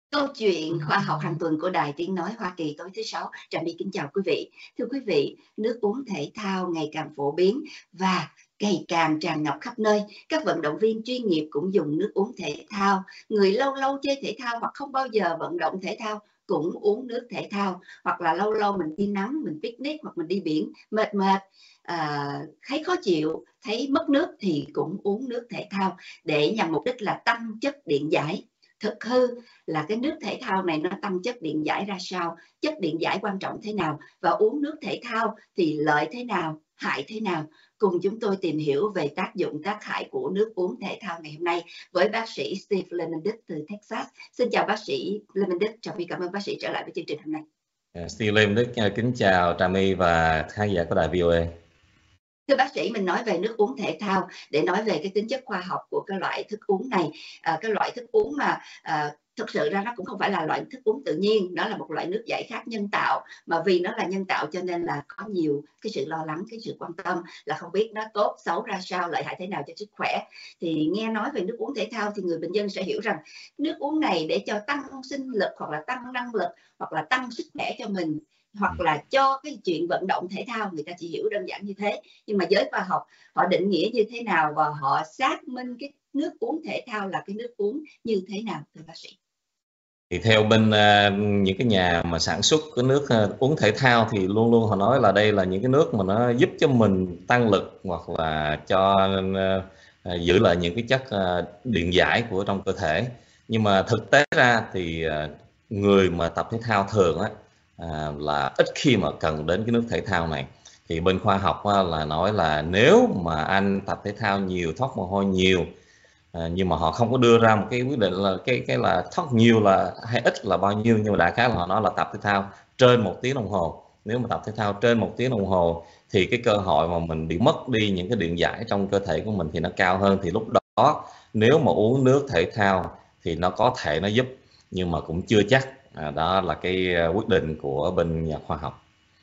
Câu chuyện khoa học hàng tuần của Đài Tiếng Nói Hoa Kỳ tối thứ Sáu. Trà My kính chào quý vị. Thưa quý vị, nước uống thể thao ngày càng phổ biến và ngày càng tràn ngập khắp nơi. Các vận động viên chuyên nghiệp cũng dùng nước uống thể thao. Người lâu lâu chơi thể thao hoặc không bao giờ vận động thể thao cũng uống nước thể thao. Hoặc là lâu lâu mình đi nắng, mình picnic hoặc mình đi biển, mệt mệt, thấy khó chịu, thấy mất nước thì cũng uống nước thể thao để nhằm mục đích là tăng chất điện giải. Thực hư là cái nước thể thao này nó tăng chất điện giải ra sao, chất điện giải quan trọng thế nào và uống nước thể thao thì lợi thế nào, hại thế nào. Cùng chúng tôi tìm hiểu về tác dụng tác hại của nước uống thể thao ngày hôm nay với bác sĩ Steve Lemendick từ Texas. Xin chào bác sĩ Lemendick, Trà My cảm ơn bác sĩ trở lại với chương trình hôm nay. Steve Lemendick kính chào Trà My và khán giả của đài VOA. Thưa bác sĩ, mình nói về nước uống thể thao để nói về cái tính chất khoa học của cái loại thức uống này. Cái loại thức uống mà thực sự ra nó cũng không phải là loại thức uống tự nhiên, nó là một loại nước giải khát nhân tạo, mà vì nó là nhân tạo cho nên là có nhiều cái sự lo lắng, cái sự quan tâm là không biết nó tốt xấu ra sao, lợi hại thế nào cho sức khỏe. Thì nghe nói về nước uống thể thao thì người bình dân sẽ hiểu rằng nước uống này để cho tăng sinh lực hoặc là tăng năng lực hoặc là tăng sức khỏe cho mình, hoặc là cho cái chuyện vận động thể thao, người ta chỉ hiểu đơn giản như thế. Nhưng mà giới khoa học họ định nghĩa như thế nào và họ xác minh cái nước uống thể thao là cái nước uống như thế nào, thưa bác sĩ? Thì theo bên những cái nhà mà sản xuất cái nước uống thể thao thì luôn luôn họ nói là đây là những cái nước mà nó giúp cho mình tăng lực hoặc là cho giữ lại những cái chất điện giải của trong cơ thể. Nhưng mà thực tế ra thì người mà tập thể thao thường á, là ít khi mà cần đến cái nước thể thao này. Thì bên khoa học là nói là nếu mà anh tập thể thao nhiều, thoát mồ hôi nhiều, nhưng mà họ không có đưa ra một cái quyết định là cái là thoát nhiều là hay ít là bao nhiêu, nhưng mà đại khái là họ nói là tập thể thao trên 1 tiếng đồng hồ. Nếu mà tập thể thao trên 1 tiếng đồng hồ thì cái cơ hội mà mình bị mất đi những cái điện giải trong cơ thể của mình thì nó cao hơn. Thì lúc đó nếu mà uống nước thể thao thì nó có thể nó giúp, nhưng mà cũng chưa chắc. Đó là cái quyết định của bên nhà khoa học.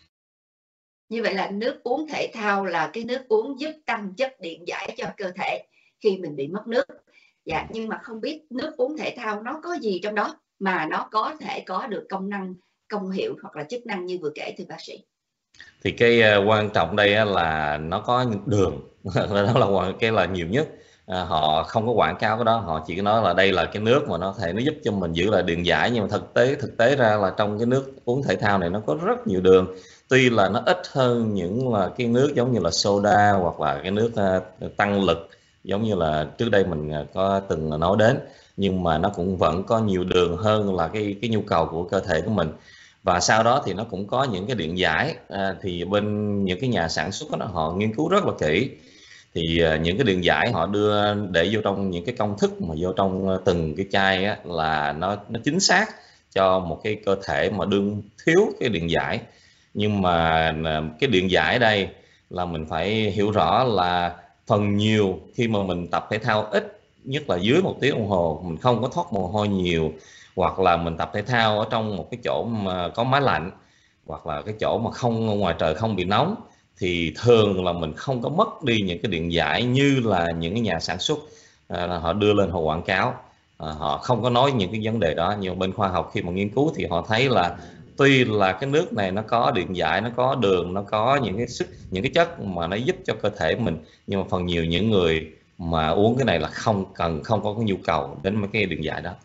Như vậy là nước uống thể thao là cái nước uống giúp tăng chất điện giải cho cơ thể khi mình bị mất nước. Dạ, nhưng mà không biết nước uống thể thao nó có gì trong đó mà nó có thể có được công năng, công hiệu hoặc là chức năng như vừa kể, thưa bác sĩ? Thì cái quan trọng đây là nó có đường đó là cái là nhiều nhất. Họ không có quảng cáo cái đó, họ chỉ nói là đây là cái nước mà nó thể nó giúp cho mình giữ lại điện giải, nhưng mà thực tế ra là trong cái nước uống thể thao này nó có rất nhiều đường. Tuy là nó ít hơn những là cái nước giống như là soda hoặc là cái nước tăng lực giống như là trước đây mình có từng nói đến, nhưng mà nó cũng vẫn có nhiều đường hơn là cái nhu cầu của cơ thể của mình. Và sau đó thì nó cũng có những cái điện giải. Thì bên những cái nhà sản xuất đó, họ nghiên cứu rất là kỹ. Thì những cái điện giải họ đưa để vô trong những cái công thức mà vô trong từng cái chai á, là nó chính xác cho một cái cơ thể mà đương thiếu cái điện giải. Nhưng mà cái điện giải đây là mình phải hiểu rõ là phần nhiều khi mà mình tập thể thao ít, nhất là dưới 1 tiếng đồng hồ, mình không có thoát mồ hôi nhiều, hoặc là mình tập thể thao ở trong một cái chỗ mà có máy lạnh, hoặc là cái chỗ mà không ngoài trời không bị nóng, thì thường là mình không có mất đi những cái điện giải như là những cái nhà sản xuất họ đưa lên họ quảng cáo. Họ không có nói những cái vấn đề đó, nhưng bên khoa học khi mà nghiên cứu thì họ thấy là tuy là cái nước này nó có điện giải, nó có đường, nó có những cái chất mà nó giúp cho cơ thể mình, nhưng mà phần nhiều những người mà uống cái này là không có cái nhu cầu đến mấy cái điện giải đó.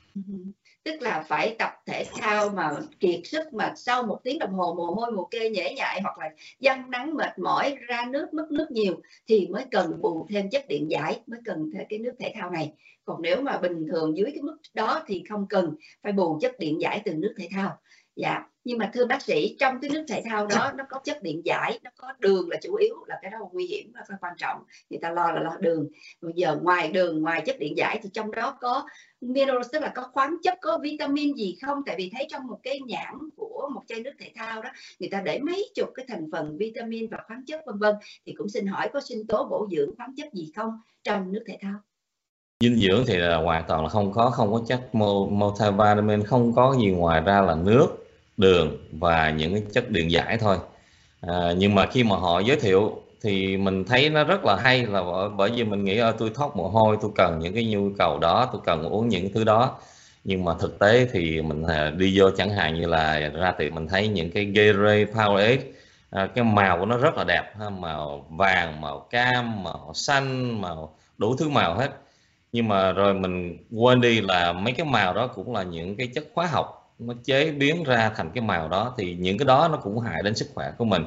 Tức là phải tập thể thao mà kiệt sức, mà sau 1 tiếng đồng hồ mồ hôi mồ kê nhễ nhại hoặc là dăng nắng mệt mỏi, ra nước mất nước nhiều thì mới cần bù thêm chất điện giải, mới cần thêm cái nước thể thao này. Còn nếu mà bình thường dưới cái mức đó thì không cần phải bù chất điện giải từ nước thể thao. Dạ, nhưng mà thưa bác sĩ, trong cái nước thể thao đó nó có chất điện giải, nó có đường là chủ yếu, là cái đó là nguy hiểm và quan trọng. Người ta lo là lo đường. Bây giờ ngoài đường, ngoài chất điện giải thì trong đó có minerals, tức là có khoáng chất, có vitamin gì không? Tại vì thấy trong một cái nhãn của một chai nước thể thao đó, người ta để mấy chục cái thành phần vitamin và khoáng chất vân vân, thì cũng xin hỏi có sinh tố bổ dưỡng khoáng chất gì không trong nước thể thao? Dinh dưỡng thì là hoàn toàn là không có chất multivitamin, không có gì ngoài ra là nước, đường và những cái chất điện giải thôi. Nhưng mà khi mà họ giới thiệu thì mình thấy nó rất là hay, là bởi vì mình nghĩ tôi thoát mồ hôi, tôi cần những cái nhu cầu đó, tôi cần uống những thứ đó. Nhưng mà thực tế thì mình đi vô chẳng hạn như là ra tiệm mình thấy những cái Gatorade, Powerade, cái màu của nó rất là đẹp ha, màu vàng, màu cam, màu xanh, màu đủ thứ màu hết. Nhưng mà rồi mình quên đi là mấy cái màu đó cũng là những cái chất hóa học nó chế biến ra thành cái màu đó, thì những cái đó nó cũng hại đến sức khỏe của mình.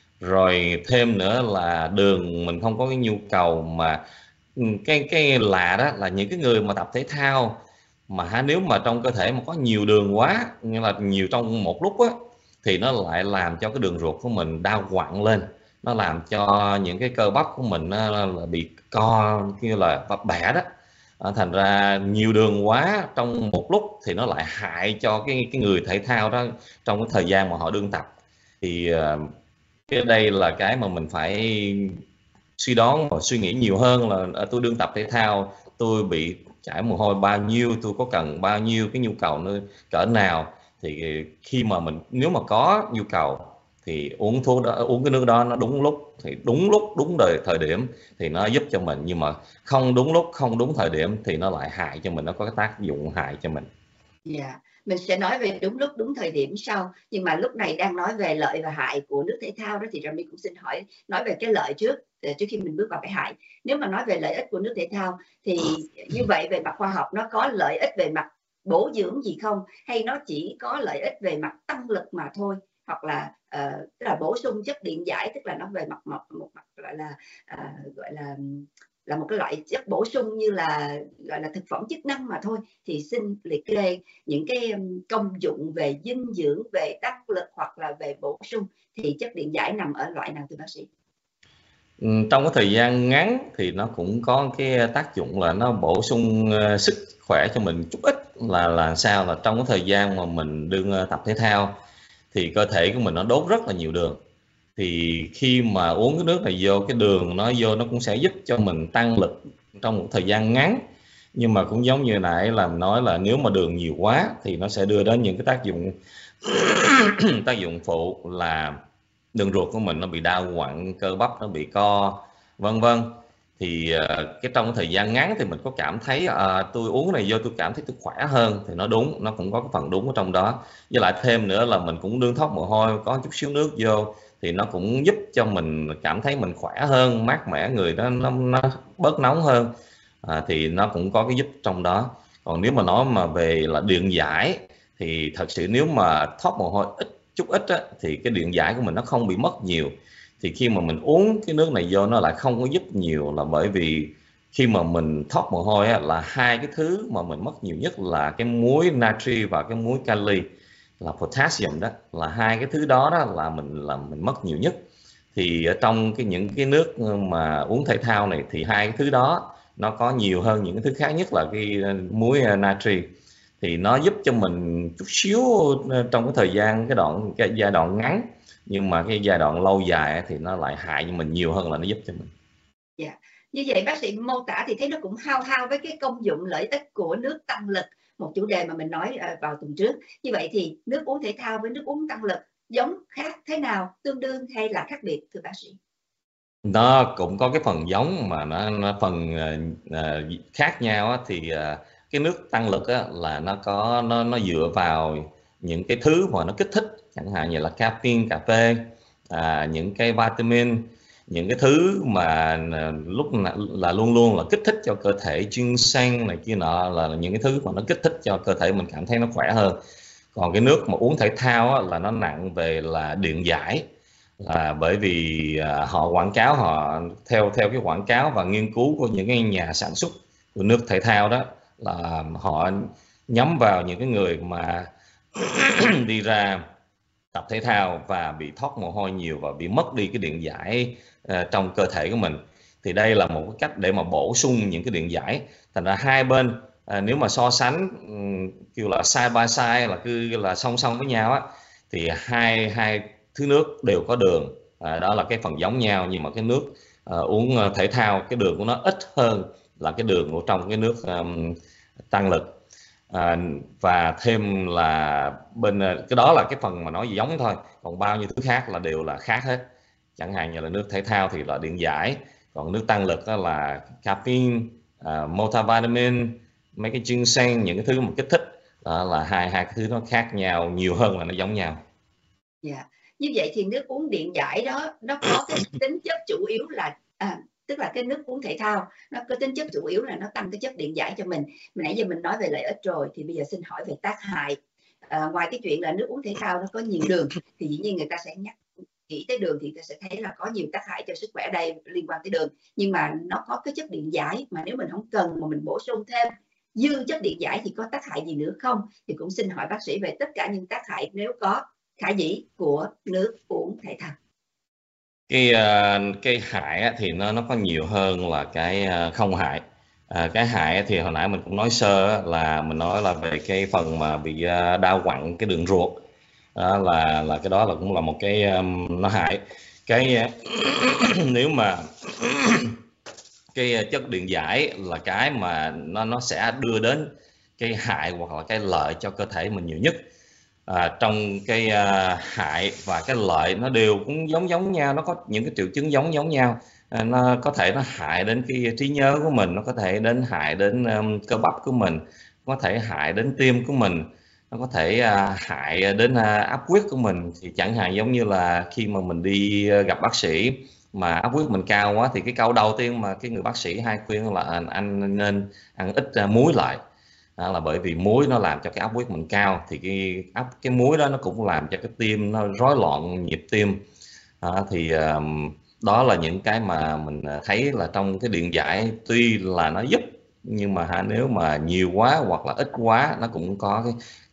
Rồi thêm nữa là đường mình không có cái nhu cầu mà cái lạ đó là những cái người mà tập thể thao mà nếu mà trong cơ thể mà có nhiều đường quá, nghĩa là nhiều trong một lúc á, thì nó lại làm cho cái đường ruột của mình đau quặn lên, nó làm cho những cái cơ bắp của mình nó là bị co như là bẻ đó. Thành ra nhiều đường quá trong một lúc thì nó lại hại cho cái người thể thao đó trong cái thời gian mà họ đương tập. Thì cái đây là cái mà mình phải suy đoán và suy nghĩ nhiều hơn là tôi đương tập thể thao, tôi bị chảy mồ hôi bao nhiêu, tôi có cần bao nhiêu, cái nhu cầu nó cỡ nào. Thì khi mà mình nếu mà có nhu cầu thì uống thuốc đó, uống cái nước đó nó đúng lúc, thì đúng lúc đúng thời điểm thì nó giúp cho mình. Nhưng mà không đúng lúc không đúng thời điểm thì nó lại hại cho mình, nó có cái tác dụng hại cho mình. Dạ, mình sẽ nói về đúng lúc đúng thời điểm sau, nhưng mà lúc này đang nói về lợi và hại của nước thể thao đó, thì Trà My cũng xin nói về cái lợi trước khi mình bước vào cái hại. Nếu mà nói về lợi ích của nước thể thao thì như vậy về mặt khoa học nó có lợi ích về mặt bổ dưỡng gì không, hay nó chỉ có lợi ích về mặt tăng lực mà thôi, hoặc là tức là bổ sung chất điện giải, tức là nó về một mặt gọi là một cái loại chất bổ sung như là gọi là thực phẩm chức năng mà thôi. Thì xin liệt kê những cái công dụng về dinh dưỡng, về đắc lực hoặc là về bổ sung, thì chất điện giải nằm ở loại nào thưa bác sĩ? Trong cái thời gian ngắn thì nó cũng có cái tác dụng là nó bổ sung sức khỏe cho mình chút ít. Là sao là trong cái thời gian mà mình đương tập thể thao thì cơ thể của mình nó đốt rất là nhiều đường. Thì khi mà uống cái nước này vô, cái đường nó vô nó cũng sẽ giúp cho mình tăng lực trong một thời gian ngắn. Nhưng mà cũng giống như nãy làm nói là nếu mà đường nhiều quá thì nó sẽ đưa đến những cái tác dụng tác dụng phụ là đường ruột của mình nó bị đau quặn, cơ bắp nó bị co, vân vân. Thì cái trong thời gian ngắn thì mình có cảm thấy tôi uống này vô tôi cảm thấy tôi khỏe hơn, thì nó đúng, nó cũng có cái phần đúng ở trong đó. Với lại thêm nữa là mình cũng đương thoát mồ hôi, có chút xíu nước vô thì nó cũng giúp cho mình cảm thấy mình khỏe hơn, mát mẻ, người nó bớt nóng hơn. Thì nó cũng có cái giúp trong đó. Còn nếu mà nói mà về là điện giải thì thật sự nếu mà thoát mồ hôi chút ít á, thì cái điện giải của mình nó không bị mất nhiều. Thì khi mà mình uống cái nước này vô nó lại không có giúp nhiều, là bởi vì khi mà mình thoát mồ hôi á, là hai cái thứ mà mình mất nhiều nhất là cái muối natri và cái muối kali là potassium. Đó là hai cái thứ đó, là mình mất nhiều nhất. Thì ở trong những cái nước mà uống thể thao này thì hai cái thứ đó nó có nhiều hơn những cái thứ khác, nhất là cái muối natri. Thì nó giúp cho mình chút xíu trong cái thời gian cái giai đoạn ngắn, nhưng mà cái giai đoạn lâu dài thì nó lại hại cho mình nhiều hơn là nó giúp cho mình. Dạ. Như vậy bác sĩ mô tả thì thấy nó cũng hao hao với cái công dụng lợi ích của nước tăng lực, một chủ đề mà mình nói vào tuần trước. Như vậy thì nước uống thể thao với nước uống tăng lực giống khác thế nào, tương đương hay là khác biệt thưa bác sĩ? Nó cũng có cái phần giống mà nó phần khác nhau á. Thì cái nước tăng lực á, là nó dựa vào những cái thứ mà nó kích thích, chẳng hạn như là caffeine, cà phê, những cái vitamin, những cái thứ mà lúc là luôn luôn là kích thích cho cơ thể, ginseng này kia nọ, là những cái thứ mà nó kích thích cho cơ thể mình cảm thấy nó khỏe hơn. Còn cái nước mà uống thể thao á, là nó nặng về là điện giải. Bởi vì họ quảng cáo, họ theo cái quảng cáo và nghiên cứu của những cái nhà sản xuất của nước thể thao đó, là họ nhắm vào những cái người mà đi ra tập thể thao và bị thoát mồ hôi nhiều và bị mất đi cái điện giải trong cơ thể của mình. Thì đây là một cái cách để mà bổ sung những cái điện giải. Thành ra hai bên nếu mà so sánh kêu là side by side, là cứ là song song với nhau á, thì hai thứ nước đều có đường, đó là cái phần giống nhau. Nhưng mà cái nước uống thể thao, cái đường của nó ít hơn là cái đường của trong cái nước tăng lực. Và thêm là bên cái đó là cái phần mà nói gì giống thôi, còn bao nhiêu thứ khác là đều là khác hết. Chẳng hạn như là nước thể thao thì là điện giải, còn nước tăng lực đó là caffeine, multivitamin, mấy cái ginseng, những cái thứ mà kích thích. Đó là hai cái thứ nó khác nhau nhiều hơn là nó giống nhau. Dạ. Như vậy thì nước uống điện giải đó nó có cái tính chất chủ yếu là tức là cái nước uống thể thao nó có tính chất chủ yếu là nó tăng cái chất điện giải cho mình. Nãy giờ mình nói về lợi ích rồi thì bây giờ xin hỏi về tác hại. Ngoài cái chuyện là nước uống thể thao nó có nhiều đường thì dĩ nhiên người ta sẽ nghĩ tới đường thì ta sẽ thấy là có nhiều tác hại cho sức khỏe đây liên quan tới đường, nhưng mà nó có cái chất điện giải mà nếu mình không cần mà mình bổ sung thêm dư chất điện giải thì có tác hại gì nữa không? Thì cũng xin hỏi bác sĩ về tất cả những tác hại nếu có khả dĩ của nước uống thể thao. Cái hại thì nó có nhiều hơn là cái không hại. Cái hại thì hồi nãy mình cũng nói sơ là mình nói là về cái phần mà bị đau quặn cái đường ruột, là cái đó là cũng là một cái nó hại. Cái nếu mà cái chất điện giải là cái mà nó sẽ đưa đến cái hại hoặc là cái lợi cho cơ thể mình nhiều nhất. Trong cái hại và cái lợi nó đều cũng giống nhau, nó có những cái triệu chứng giống nhau. Nó có thể nó hại đến cái trí nhớ của mình, nó có thể hại đến cơ bắp của mình, có thể hại đến tim của mình, nó có thể hại đến áp huyết của mình. Thì chẳng hạn giống như là khi mà mình đi gặp bác sĩ mà áp huyết mình cao quá thì cái câu đầu tiên mà cái người bác sĩ hay khuyên là anh nên ăn ít muối lại. Đó là bởi vì muối nó làm cho cái áp huyết mình cao, thì cái muối đó nó cũng làm cho cái tim nó rối loạn nhịp tim. Thì đó là những cái mà mình thấy là trong cái điện giải tuy là nó giúp, nhưng mà nếu mà nhiều quá hoặc là ít quá nó cũng có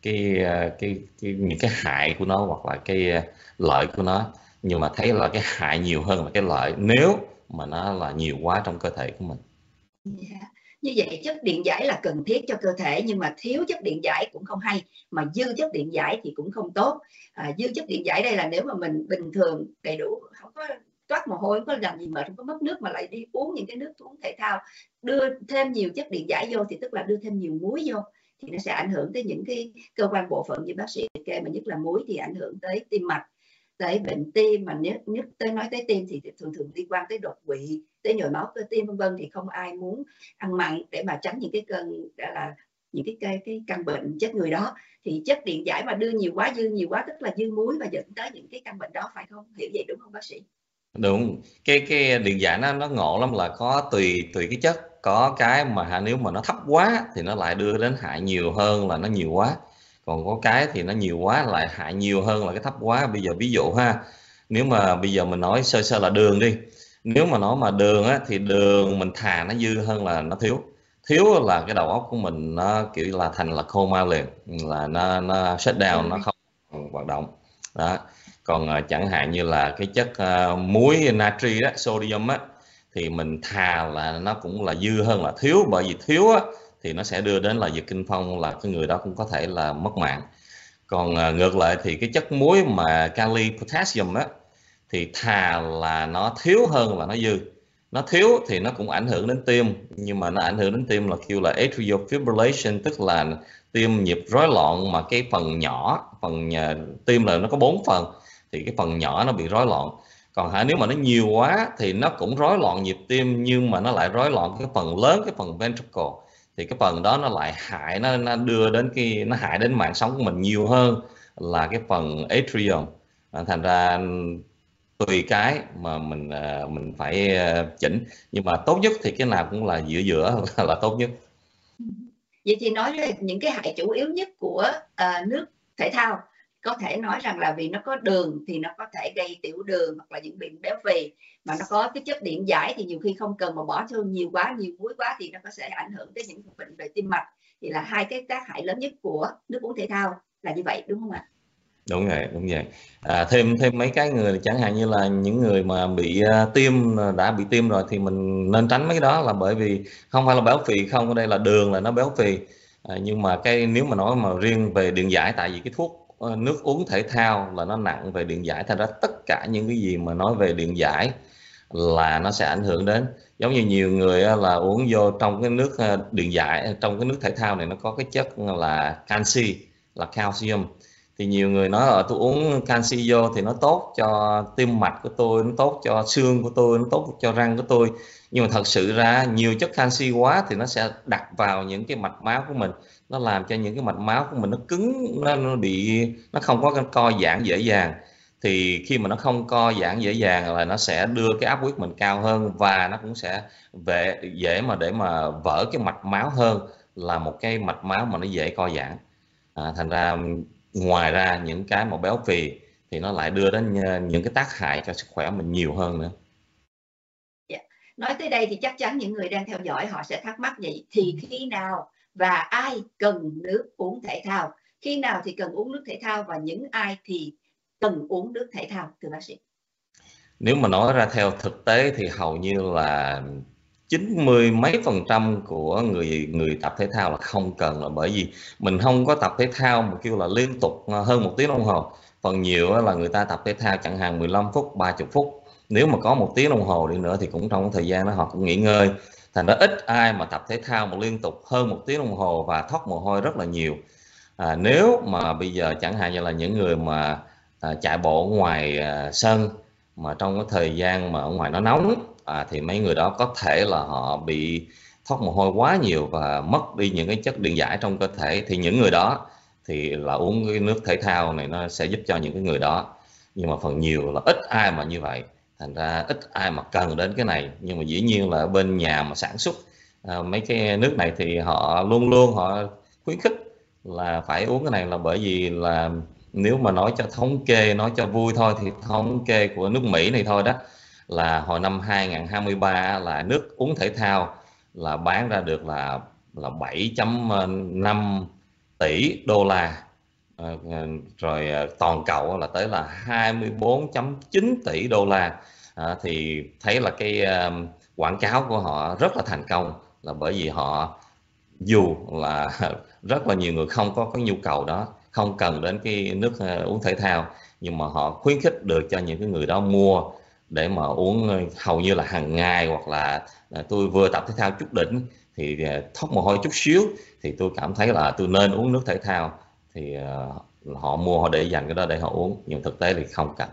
những cái hại của nó hoặc là cái lợi của nó. Nhưng mà thấy là cái hại nhiều hơn là cái lợi nếu mà nó là nhiều quá trong cơ thể của mình. Yeah. Như vậy chất điện giải là cần thiết cho cơ thể, nhưng mà thiếu chất điện giải cũng không hay, mà dư chất điện giải thì cũng không tốt. Dư chất điện giải đây là nếu mà mình bình thường đầy đủ, không có toát mồ hôi, không có làm gì mệt, không có mất nước mà lại đi uống những cái nước uống thể thao đưa thêm nhiều chất điện giải vô thì tức là đưa thêm nhiều muối vô, thì nó sẽ ảnh hưởng tới những cái cơ quan bộ phận như bác sĩ kê, mà nhất là muối thì ảnh hưởng tới tim mạch, tới bệnh tim. Mà nếu tới nói tới tim thì thường liên quan tới đột quỵ, tới nhồi máu cơ tim vân vân, thì không ai muốn ăn mặn để mà tránh những cái cơn là những cái căn bệnh chết người đó. Thì chất điện giải mà đưa nhiều quá, dư nhiều quá tức là dư muối và dẫn tới những cái căn bệnh đó, phải không? Hiểu vậy đúng không bác sĩ? Đúng, cái điện giải nó ngộ lắm, là có tùy cái chất. Có cái mà nếu mà nó thấp quá thì nó lại đưa đến hại nhiều hơn là nó nhiều quá. Còn có cái thì nó nhiều quá lại hại nhiều hơn là cái thấp quá. Bây giờ ví dụ ha, nếu mà bây giờ mình nói sơ là đường đi. Nếu mà nói mà đường thì đường mình thà nó dư hơn là nó thiếu. Thiếu là cái đầu óc của mình nó kiểu là thành là coma liền, là nó shut down, nó không hoạt động. Đó. Còn chẳng hạn như là cái chất muối natri đó, sodium á, thì mình thà là nó cũng là dư hơn là thiếu. Bởi vì thiếu á thì nó sẽ đưa đến là giật kinh phong, là cái người đó cũng có thể là mất mạng. Còn ngược lại thì cái chất muối mà kali potassium á, thì thà là nó thiếu hơn là nó dư. Nó thiếu thì nó cũng ảnh hưởng đến tim, nhưng mà nó ảnh hưởng đến tim là kêu là atrial fibrillation, tức là tim nhịp rối loạn, mà cái phần nhỏ, tim là nó có 4 phần, thì cái phần nhỏ nó bị rối loạn. Còn nếu mà nó nhiều quá thì nó cũng rối loạn nhịp tim, nhưng mà nó lại rối loạn cái phần lớn, cái phần ventricle, thì cái phần đó nó lại hại, nó đưa đến nó hại đến mạng sống của mình nhiều hơn là cái phần atrium. Thành ra tùy cái mà mình phải chỉnh, nhưng mà tốt nhất thì cái nào cũng là giữa là tốt nhất. Vậy thì nói về những cái hại chủ yếu nhất của nước thể thao, có thể nói rằng là vì nó có đường thì nó có thể gây tiểu đường hoặc là những bệnh béo phì, mà nó có cái chất điện giải thì nhiều khi không cần mà bỏ vô nhiều quá, nhiều muối quá thì nó có sẽ ảnh hưởng tới những bệnh về tim mạch. Thì là hai cái tác hại lớn nhất của nước uống thể thao là như vậy, đúng không ạ? Đúng vậy. Thêm mấy cái người chẳng hạn như là những người mà bị đã bị tim rồi thì mình nên tránh mấy cái đó, là bởi vì không phải là béo phì không, ở đây là đường là nó béo phì. Nhưng mà nếu mà nói mà riêng về điện giải, tại vì cái thuốc nước uống thể thao là nó nặng về điện giải, thành ra tất cả những cái gì mà nói về điện giải là nó sẽ ảnh hưởng đến. Giống như nhiều người là uống vô trong cái nước điện giải, trong cái nước thể thao này nó có cái chất là canxi, là calcium, Thì nhiều người nói là tôi uống canxi vô thì nó tốt cho tim mạch của tôi, nó tốt cho xương của tôi, nó tốt cho răng của tôi. Nhưng mà thật sự ra nhiều chất canxi quá thì nó sẽ đặt vào những cái mạch máu của mình, nó làm cho những cái mạch máu của mình nó cứng, nó không có co giãn dễ dàng. Thì khi mà nó không co giãn dễ dàng là nó sẽ đưa cái áp huyết mình cao hơn, và nó cũng sẽ dễ mà để mà vỡ cái mạch máu hơn là một cái mạch máu mà nó dễ co giãn. Thành ra ngoài ra những cái mà béo phì thì nó lại đưa đến những cái tác hại cho sức khỏe mình nhiều hơn nữa. Nói tới đây thì chắc chắn những người đang theo dõi họ sẽ thắc mắc vậy, thì khi nào và ai cần nước uống thể thao, khi nào thì cần uống nước thể thao và những ai thì cần uống nước thể thao, thưa bác sĩ? Nếu mà nói ra theo thực tế thì hầu như là 90 mấy % của người tập thể thao là không cần, là bởi vì mình không có tập thể thao mà kêu là liên tục hơn 1 tiếng đồng hồ. Phần nhiều là người ta tập thể thao chẳng hạn 15 phút, 30 phút. Nếu mà có 1 tiếng đồng hồ đi nữa thì cũng trong thời gian đó họ cũng nghỉ ngơi. Thành ra ít ai mà tập thể thao mà liên tục hơn 1 tiếng đồng hồ và thoát mồ hôi rất là nhiều. Nếu mà bây giờ chẳng hạn như là những người mà chạy bộ ở ngoài sân mà trong cái thời gian mà ở ngoài nó nóng, thì mấy người đó có thể là họ bị thoát mồ hôi quá nhiều và mất đi những cái chất điện giải trong cơ thể, thì những người đó thì là uống cái nước thể thao này nó sẽ giúp cho những cái người đó. Nhưng mà phần nhiều là ít ai mà như vậy, thành ra ít ai mà cần đến cái này. Nhưng mà dĩ nhiên là ở bên nhà mà sản xuất mấy cái nước này thì họ luôn luôn họ khuyến khích là phải uống cái này, là bởi vì là nếu mà nói cho thống kê, nói cho vui thôi thì thống kê của nước Mỹ này thôi đó, là hồi năm 2023 là nước uống thể thao là bán ra được là 7,5 tỷ đô la. Rồi toàn cầu là tới là 24,9 tỷ đô la. Thì thấy là cái quảng cáo của họ rất là thành công, là bởi vì họ dù là rất là nhiều người không có cái nhu cầu đó, không cần đến cái nước uống thể thao, nhưng mà họ khuyến khích được cho những cái người đó mua để mà uống hầu như là hàng ngày, hoặc là tôi vừa tập thể thao chút đỉnh thì thoát mồ hôi chút xíu thì tôi cảm thấy là tôi nên uống nước thể thao, thì họ mua, họ để dành cái đó để họ uống, nhưng thực tế thì không cần.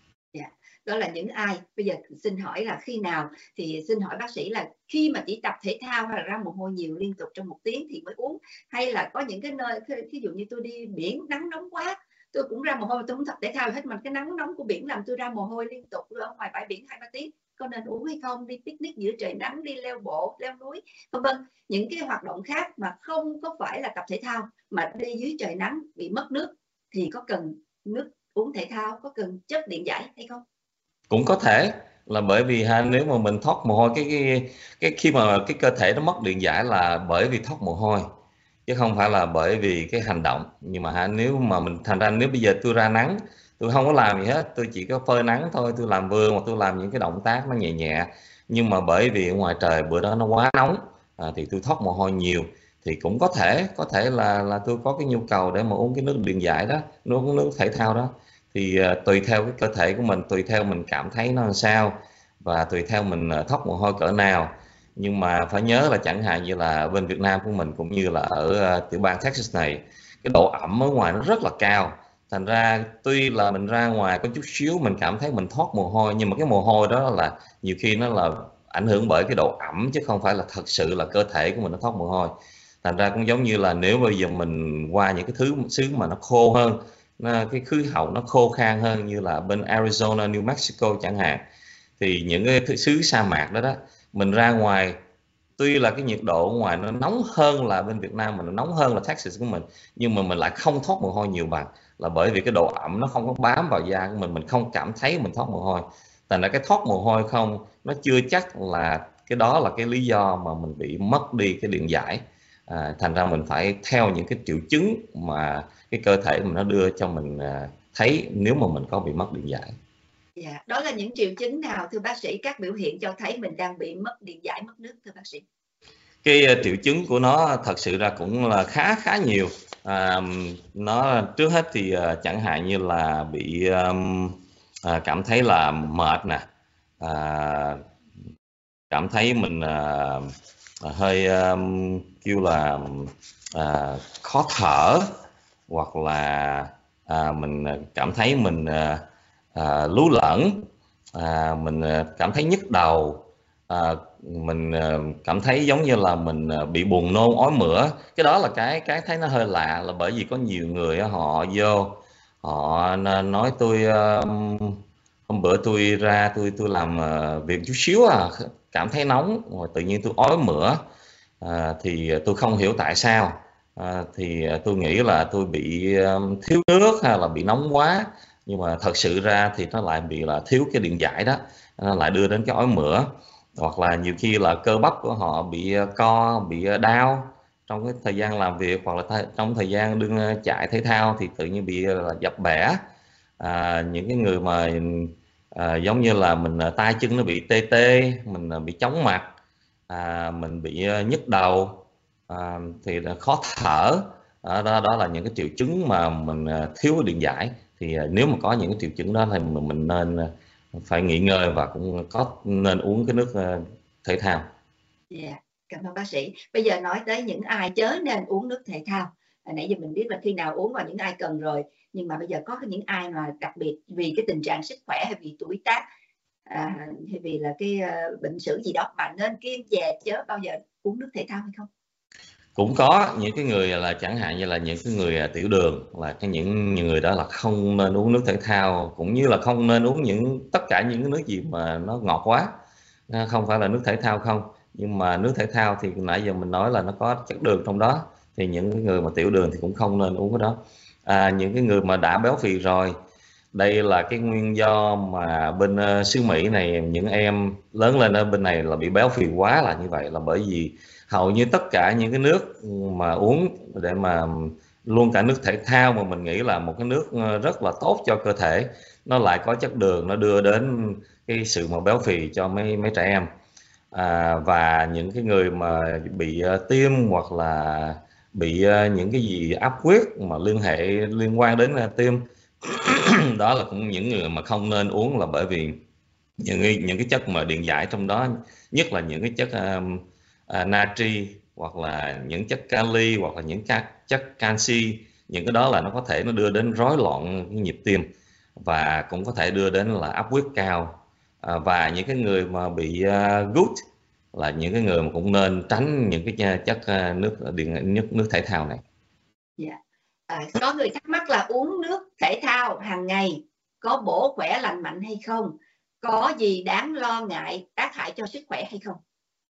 Đó là những ai. Bây giờ xin hỏi là khi nào, thì xin hỏi bác sĩ là khi mà chỉ tập thể thao hay là ra mồ hôi nhiều liên tục trong 1 tiếng thì mới uống, hay là có những cái nơi ví dụ như tôi đi biển nắng nóng quá tôi cũng ra mồ hôi, tôi không tập thể thao hết mà cái nắng nóng của biển làm tôi ra mồ hôi liên tục ở ngoài bãi biển 2-3 tiếng, có nên uống hay không? Đi picnic giữa trời nắng, đi leo bộ, leo núi, vân vân, những cái hoạt động khác mà không có phải là tập thể thao mà đi dưới trời nắng bị mất nước thì có cần nước uống thể thao, có cần chất điện giải hay không? Cũng có thể là bởi vì nếu mà mình thoát mồ hôi, cái khi mà cái cơ thể nó mất điện giải là bởi vì thoát mồ hôi, chứ không phải là bởi vì cái hành động. Nhưng mà nếu mà mình, thành ra nếu bây giờ tôi ra nắng tôi không có làm gì hết, tôi chỉ có phơi nắng thôi, tôi làm vườn hoặc tôi làm những cái động tác nó nhẹ nhẹ, nhưng mà bởi vì ở ngoài trời bữa đó nó quá nóng thì tôi thoát mồ hôi nhiều, thì cũng có thể là tôi có cái nhu cầu để mà uống cái nước điện giải đó, uống nước thể thao đó. Thì tùy theo cái cơ thể của mình, tùy theo mình cảm thấy nó làm sao, và tùy theo mình thoát mồ hôi cỡ nào. Nhưng mà phải nhớ là chẳng hạn như là bên Việt Nam của mình cũng như là ở tiểu bang Texas này, cái độ ẩm ở ngoài nó rất là cao. Thành ra tuy là mình ra ngoài có chút xíu mình cảm thấy mình thoát mồ hôi, nhưng mà cái mồ hôi đó là nhiều khi nó là ảnh hưởng bởi cái độ ẩm, chứ không phải là thật sự là cơ thể của mình nó thoát mồ hôi. Thành ra cũng giống như là nếu bây giờ mình qua những cái xứ mà nó khô hơn, cái khí hậu nó khô khan hơn, như là bên Arizona, New Mexico chẳng hạn, thì những cái xứ sa mạc đó đó, mình ra ngoài tuy là cái nhiệt độ ở ngoài nó nóng hơn là bên Việt Nam, mà nó nóng hơn là Texas của mình, nhưng mà mình lại không thoát mồ hôi nhiều bằng, là bởi vì cái độ ẩm nó không có bám vào da của mình không cảm thấy mình thoát mồ hôi. Thành ra cái thoát mồ hôi không, nó chưa chắc là cái đó là cái lý do mà mình bị mất đi cái điện giải. Thành ra mình phải theo những cái triệu chứng mà cái cơ thể mình nó đưa cho mình thấy nếu mà mình có bị mất điện giải. Dạ, đó là những triệu chứng nào thưa bác sĩ, các biểu hiện cho thấy mình đang bị mất điện giải, mất nước thưa bác sĩ? Cái triệu chứng của nó thật sự ra cũng là khá nhiều. Nó trước hết thì chẳng hạn như là bị cảm thấy là mệt nè, cảm thấy mình hơi kêu là khó thở, hoặc là mình cảm thấy mình lú lẫn, mình cảm thấy nhức đầu, mình cảm thấy giống như là mình bị buồn nôn ói mửa. Cái đó là cái thấy nó hơi lạ, là bởi vì có nhiều người họ vô họ nói tôi hôm bữa tôi ra tôi làm việc chút xíu cảm thấy nóng rồi tự nhiên tôi ói mửa. Thì tôi không hiểu tại sao. Thì tôi nghĩ là tôi bị thiếu nước hay là bị nóng quá, nhưng mà thật sự ra thì nó lại bị là thiếu cái điện giải đó, nó lại đưa đến cái ói mửa. Hoặc là nhiều khi là cơ bắp của họ bị bị đau trong cái thời gian làm việc, hoặc là trong thời gian đương chạy thể thao thì tự nhiên bị dập bẻ. Những cái người mà giống như là mình tay chân nó bị tê tê, mình bị chóng mặt, mình bị nhức đầu, thì là khó thở. Đó là những cái triệu chứng mà mình thiếu điện giải. Thì nếu mà có những cái triệu chứng đó thì mình nên phải nghỉ ngơi và cũng nên uống cái nước thể thao. Yeah, cảm ơn bác sĩ. Bây giờ nói tới những ai chớ nên uống nước thể thao. Nãy giờ mình biết là khi nào uống và những ai cần rồi, nhưng mà bây giờ có những ai mà đặc biệt vì cái tình trạng sức khỏe hay vì tuổi tác, hay vì là cái bệnh sử gì đó mà nên kiêng dè chớ bao giờ uống nước thể thao hay không? Cũng có những cái người là chẳng hạn như là những cái người tiểu đường, là những người đó là không nên uống nước thể thao, cũng như là không nên uống tất cả những cái nước gì mà nó ngọt quá. Không phải là nước thể thao không, nhưng mà nước thể thao thì nãy giờ mình nói là nó có chất đường trong đó, thì những cái người mà tiểu đường thì cũng không nên uống cái đó. Những cái người mà đã béo phì rồi, đây là cái nguyên do mà bên xứ Mỹ này, những em lớn lên ở bên này là bị béo phì quá là như vậy, là bởi vì hầu như tất cả những cái nước mà uống để mà luôn cả nước thể thao mà mình nghĩ là một cái nước rất là tốt cho cơ thể, nó lại có chất đường, nó đưa đến cái sự mà béo phì cho mấy trẻ em. Và những cái người mà bị tim, hoặc là bị những cái gì áp huyết mà liên quan đến tim, đó là cũng những người mà không nên uống, là bởi vì những cái chất mà điện giải trong đó, nhất là những cái chất natri, hoặc là những chất kali, hoặc là những chất canxi, những cái đó là nó có thể nó đưa đến rối loạn cái nhịp tim, và cũng có thể đưa đến là áp huyết cao. Và những cái người mà bị gút là những cái người mà cũng nên tránh những cái chất nước thể thao này. Dạ. Có người thắc mắc là uống nước thể thao hàng ngày có bổ khỏe lành mạnh hay không? Có gì đáng lo ngại tác hại cho sức khỏe hay không?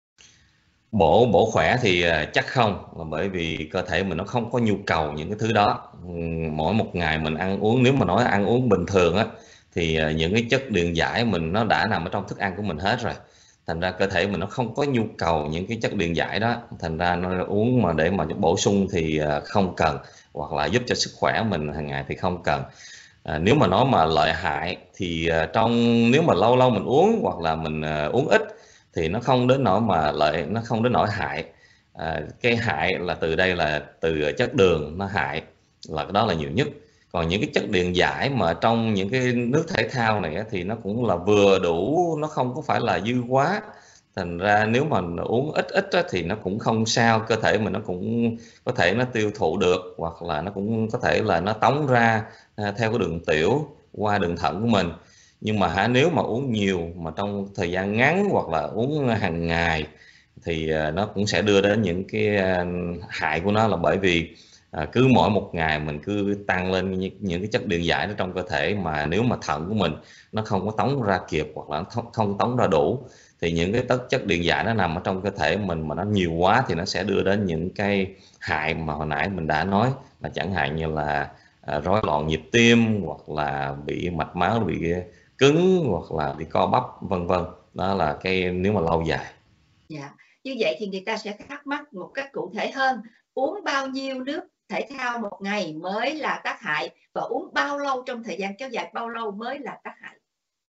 Bổ khỏe thì chắc không, là bởi vì cơ thể mình nó không có nhu cầu những cái thứ đó. Mỗi một ngày mình ăn uống, nếu mà nói ăn uống bình thường á, thì những cái chất điện giải mình nó đã nằm ở trong thức ăn của mình hết rồi. Thành ra cơ thể mình nó không có nhu cầu những cái chất điện giải đó, thành ra nó uống mà để mà bổ sung thì không cần, hoặc là giúp cho sức khỏe mình hàng ngày thì không cần. Nếu mà nói mà lợi hại thì nếu mà lâu lâu mình uống, hoặc là mình uống ít, thì nó không đến nỗi mà nó không đến nỗi hại. Cái hại là từ đây là từ chất đường nó hại, là cái đó là nhiều nhất. Còn những cái chất điện giải mà trong những cái nước thể thao này thì nó cũng là vừa đủ, nó không có phải là dư quá. Thành ra nếu mà uống ít ít thì nó cũng không sao, cơ thể mình nó cũng có thể nó tiêu thụ được, hoặc là nó cũng có thể là nó tống ra theo cái đường tiểu qua đường thận của mình. Nhưng mà nếu mà uống nhiều mà trong thời gian ngắn, hoặc là uống hàng ngày, thì nó cũng sẽ đưa đến những cái hại của nó, là bởi vì cứ mỗi một ngày mình cứ tăng lên những cái chất điện giải ở trong cơ thể, mà nếu mà thận của mình nó không có tống ra kịp, hoặc là không tống ra đủ, thì những cái chất điện giải nó nằm ở trong cơ thể mình mà nó nhiều quá, thì nó sẽ đưa đến những cái hại mà hồi nãy mình đã nói, là chẳng hạn như là rối loạn nhịp tim, hoặc là bị mạch máu bị cứng, hoặc là bị co bắp, vân vân. Đó là cái nếu mà lâu dài. Dạ. Như vậy thì người ta sẽ thắc mắc một cách cụ thể hơn, uống bao nhiêu nước thể thao một ngày mới là tác hại, và uống bao lâu, trong thời gian kéo dài bao lâu mới là tác hại?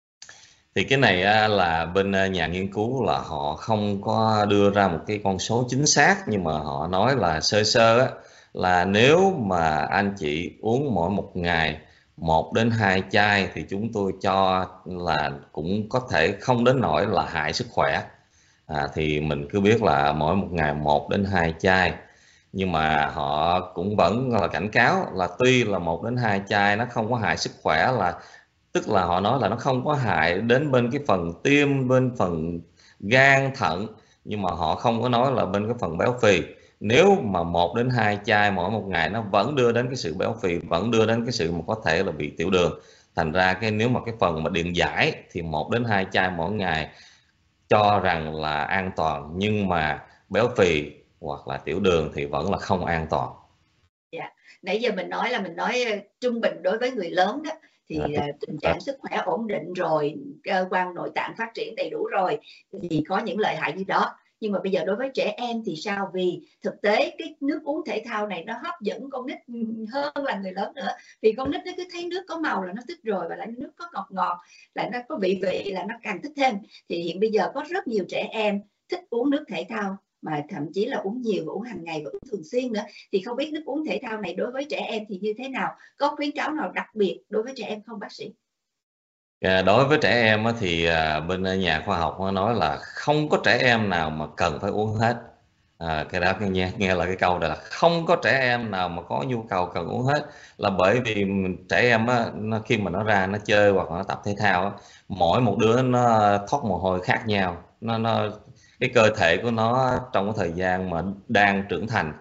Thì cái này là bên nhà nghiên cứu là họ không có đưa ra một cái con số chính xác, nhưng mà họ nói là sơ sơ á, là nếu mà anh chị uống mỗi một ngày 1 đến 2 chai thì chúng tôi cho là cũng có thể không đến nỗi là hại sức khỏe. Thì mình cứ biết là mỗi một ngày 1 đến 2 chai. Nhưng mà họ cũng vẫn là cảnh cáo là tuy là 1 đến 2 chai nó không có hại sức khỏe, là tức là họ nói là nó không có hại đến bên cái phần tim, bên phần gan, thận, nhưng mà họ không có nói là bên cái phần béo phì. Nếu mà 1 đến 2 chai mỗi một ngày nó vẫn đưa đến cái sự béo phì, vẫn đưa đến cái sự mà có thể là bị tiểu đường. Thành ra nếu mà cái phần mà điện giải thì 1 đến 2 chai mỗi ngày cho rằng là an toàn, nhưng mà béo phì hoặc là tiểu đường thì vẫn là không an toàn. Dạ. Nãy giờ mình nói là trung bình đối với người lớn đó thì tình trạng sức khỏe ổn định rồi, cơ quan nội tạng phát triển đầy đủ rồi thì có những lợi hại như đó. Nhưng mà bây giờ đối với trẻ em thì sao? Vì thực tế cái nước uống thể thao này nó hấp dẫn con nít hơn là người lớn nữa. Vì con nít nó cứ thấy nước có màu là nó thích rồi, và lại nước có ngọt ngọt, lại nó có vị là nó càng thích thêm. Thì hiện bây giờ có rất nhiều trẻ em thích uống nước thể thao, mà thậm chí là uống nhiều và uống hàng ngày và uống thường xuyên nữa. Thì không biết nước uống thể thao này đối với trẻ em thì như thế nào? Có khuyến cáo nào đặc biệt đối với trẻ em không bác sĩ? Đối với trẻ em thì bên nhà khoa học nói là không có trẻ em nào mà cần phải uống hết. Cái đó nghe là cái câu này là không có trẻ em nào mà có nhu cầu cần uống hết, là bởi vì trẻ em khi mà nó ra nó chơi hoặc là nó tập thể thao mỗi một đứa nó thoát mồ hôi khác nhau, cái cơ thể của nó trong cái thời gian mà đang trưởng thành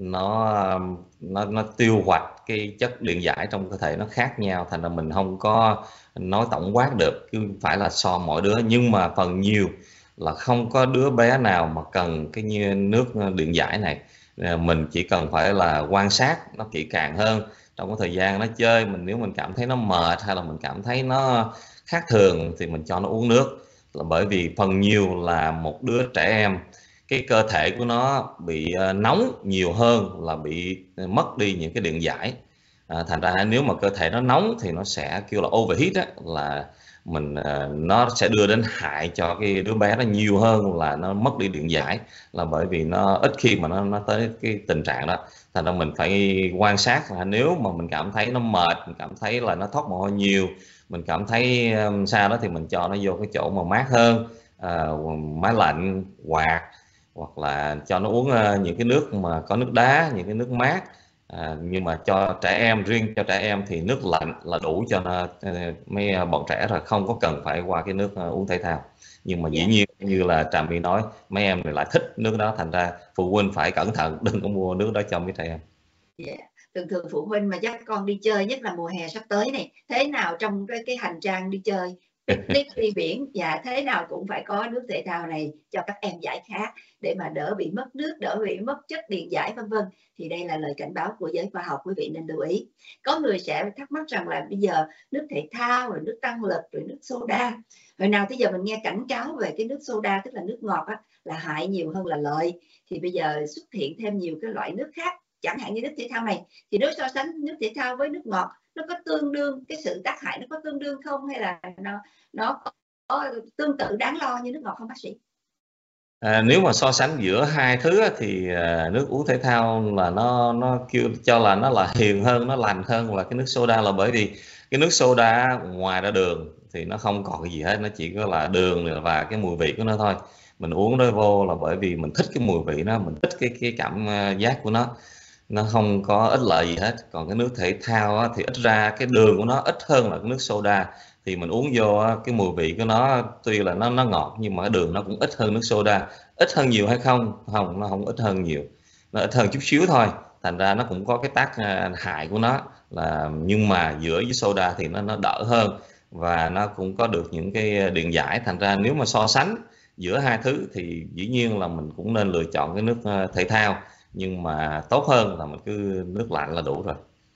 nó tiêu hoạch cái chất điện giải trong cơ thể nó khác nhau, thành ra mình không có nói tổng quát được, cứ phải là so mỗi đứa. Nhưng mà phần nhiều là không có đứa bé nào mà cần cái như nước điện giải này. Mình chỉ cần phải là quan sát nó kỹ càng hơn trong cái thời gian nó chơi. Nếu mình cảm thấy nó mệt hay là mình cảm thấy nó khác thường thì mình cho nó uống nước, là bởi vì phần nhiều là một đứa trẻ em cái cơ thể của nó bị nóng nhiều hơn là bị mất đi những cái điện giải. Thành ra nếu mà cơ thể nó nóng thì nó sẽ kêu là overheat á, là nó sẽ đưa đến hại cho cái đứa bé nó nhiều hơn là nó mất đi điện giải, là bởi vì nó ít khi mà nó tới cái tình trạng đó. Thành ra mình phải quan sát là nếu mà mình cảm thấy nó mệt, mình cảm thấy là nó thoát mồ hôi nhiều, mình cảm thấy sao đó thì mình cho nó vô cái chỗ mà mát hơn, máy lạnh, quạt, hoặc là cho nó uống những cái nước mà có nước đá, những cái nước mát. Nhưng mà riêng cho trẻ em thì nước lạnh là đủ cho mấy bọn trẻ rồi, không có cần phải qua cái nước uống thể thao. Nhưng mà dĩ nhiên như là Trà My nói, mấy em này lại thích nước đó, thành ra phụ huynh phải cẩn thận, đừng có mua nước đó cho mấy trẻ em. Thường thường phụ huynh mà dắt con đi chơi, nhất là mùa hè sắp tới này, thế nào trong cái hành trang đi chơi picnic đi biển, và thế nào cũng phải có nước thể thao này cho các em giải khát để mà đỡ bị mất nước, đỡ bị mất chất điện giải vân vân. Thì đây là lời cảnh báo của giới khoa học, quý vị nên lưu ý. Có người sẽ thắc mắc rằng là bây giờ nước thể thao rồi nước tăng lực rồi nước soda, hồi nào tới giờ mình nghe cảnh cáo về cái nước soda, tức là nước ngọt á, là hại nhiều hơn là lợi. Thì bây giờ xuất hiện thêm nhiều cái loại nước khác, chẳng hạn như nước thể thao này, thì nếu so sánh nước thể thao với nước ngọt, nó có tương đương, cái sự tác hại nó có tương đương không, hay là nó có tương tự đáng lo như nước ngọt không bác sĩ? Nếu mà so sánh giữa hai thứ thì nước uống thể thao là nó kêu cho là nó là hiền hơn, nó lành hơn là cái nước soda, là bởi vì cái nước soda ngoài ra đường thì nó không còn cái gì hết, nó chỉ có là đường và cái mùi vị của nó thôi. Mình uống nó vô là bởi vì mình thích cái mùi vị nó, mình thích cái cảm giác của nó không có ích lợi gì hết. Còn cái nước thể thao thì ít ra cái đường của nó ít hơn là cái nước soda, thì mình uống vô cái mùi vị của nó tuy là nó ngọt, nhưng mà cái đường nó cũng ít hơn nước soda. Ít hơn nhiều hay không? Không, nó không ít hơn nhiều, nó ít hơn chút xíu thôi. Thành ra nó cũng có cái tác hại của nó, là nhưng mà giữa với soda thì nó đỡ hơn, và nó cũng có được những cái điện giải. Thành ra nếu mà so sánh giữa hai thứ thì dĩ nhiên là mình cũng nên lựa chọn cái nước thể thao, nhưng mà tốt hơn là mình cứ nước lạnh là đủ rồi.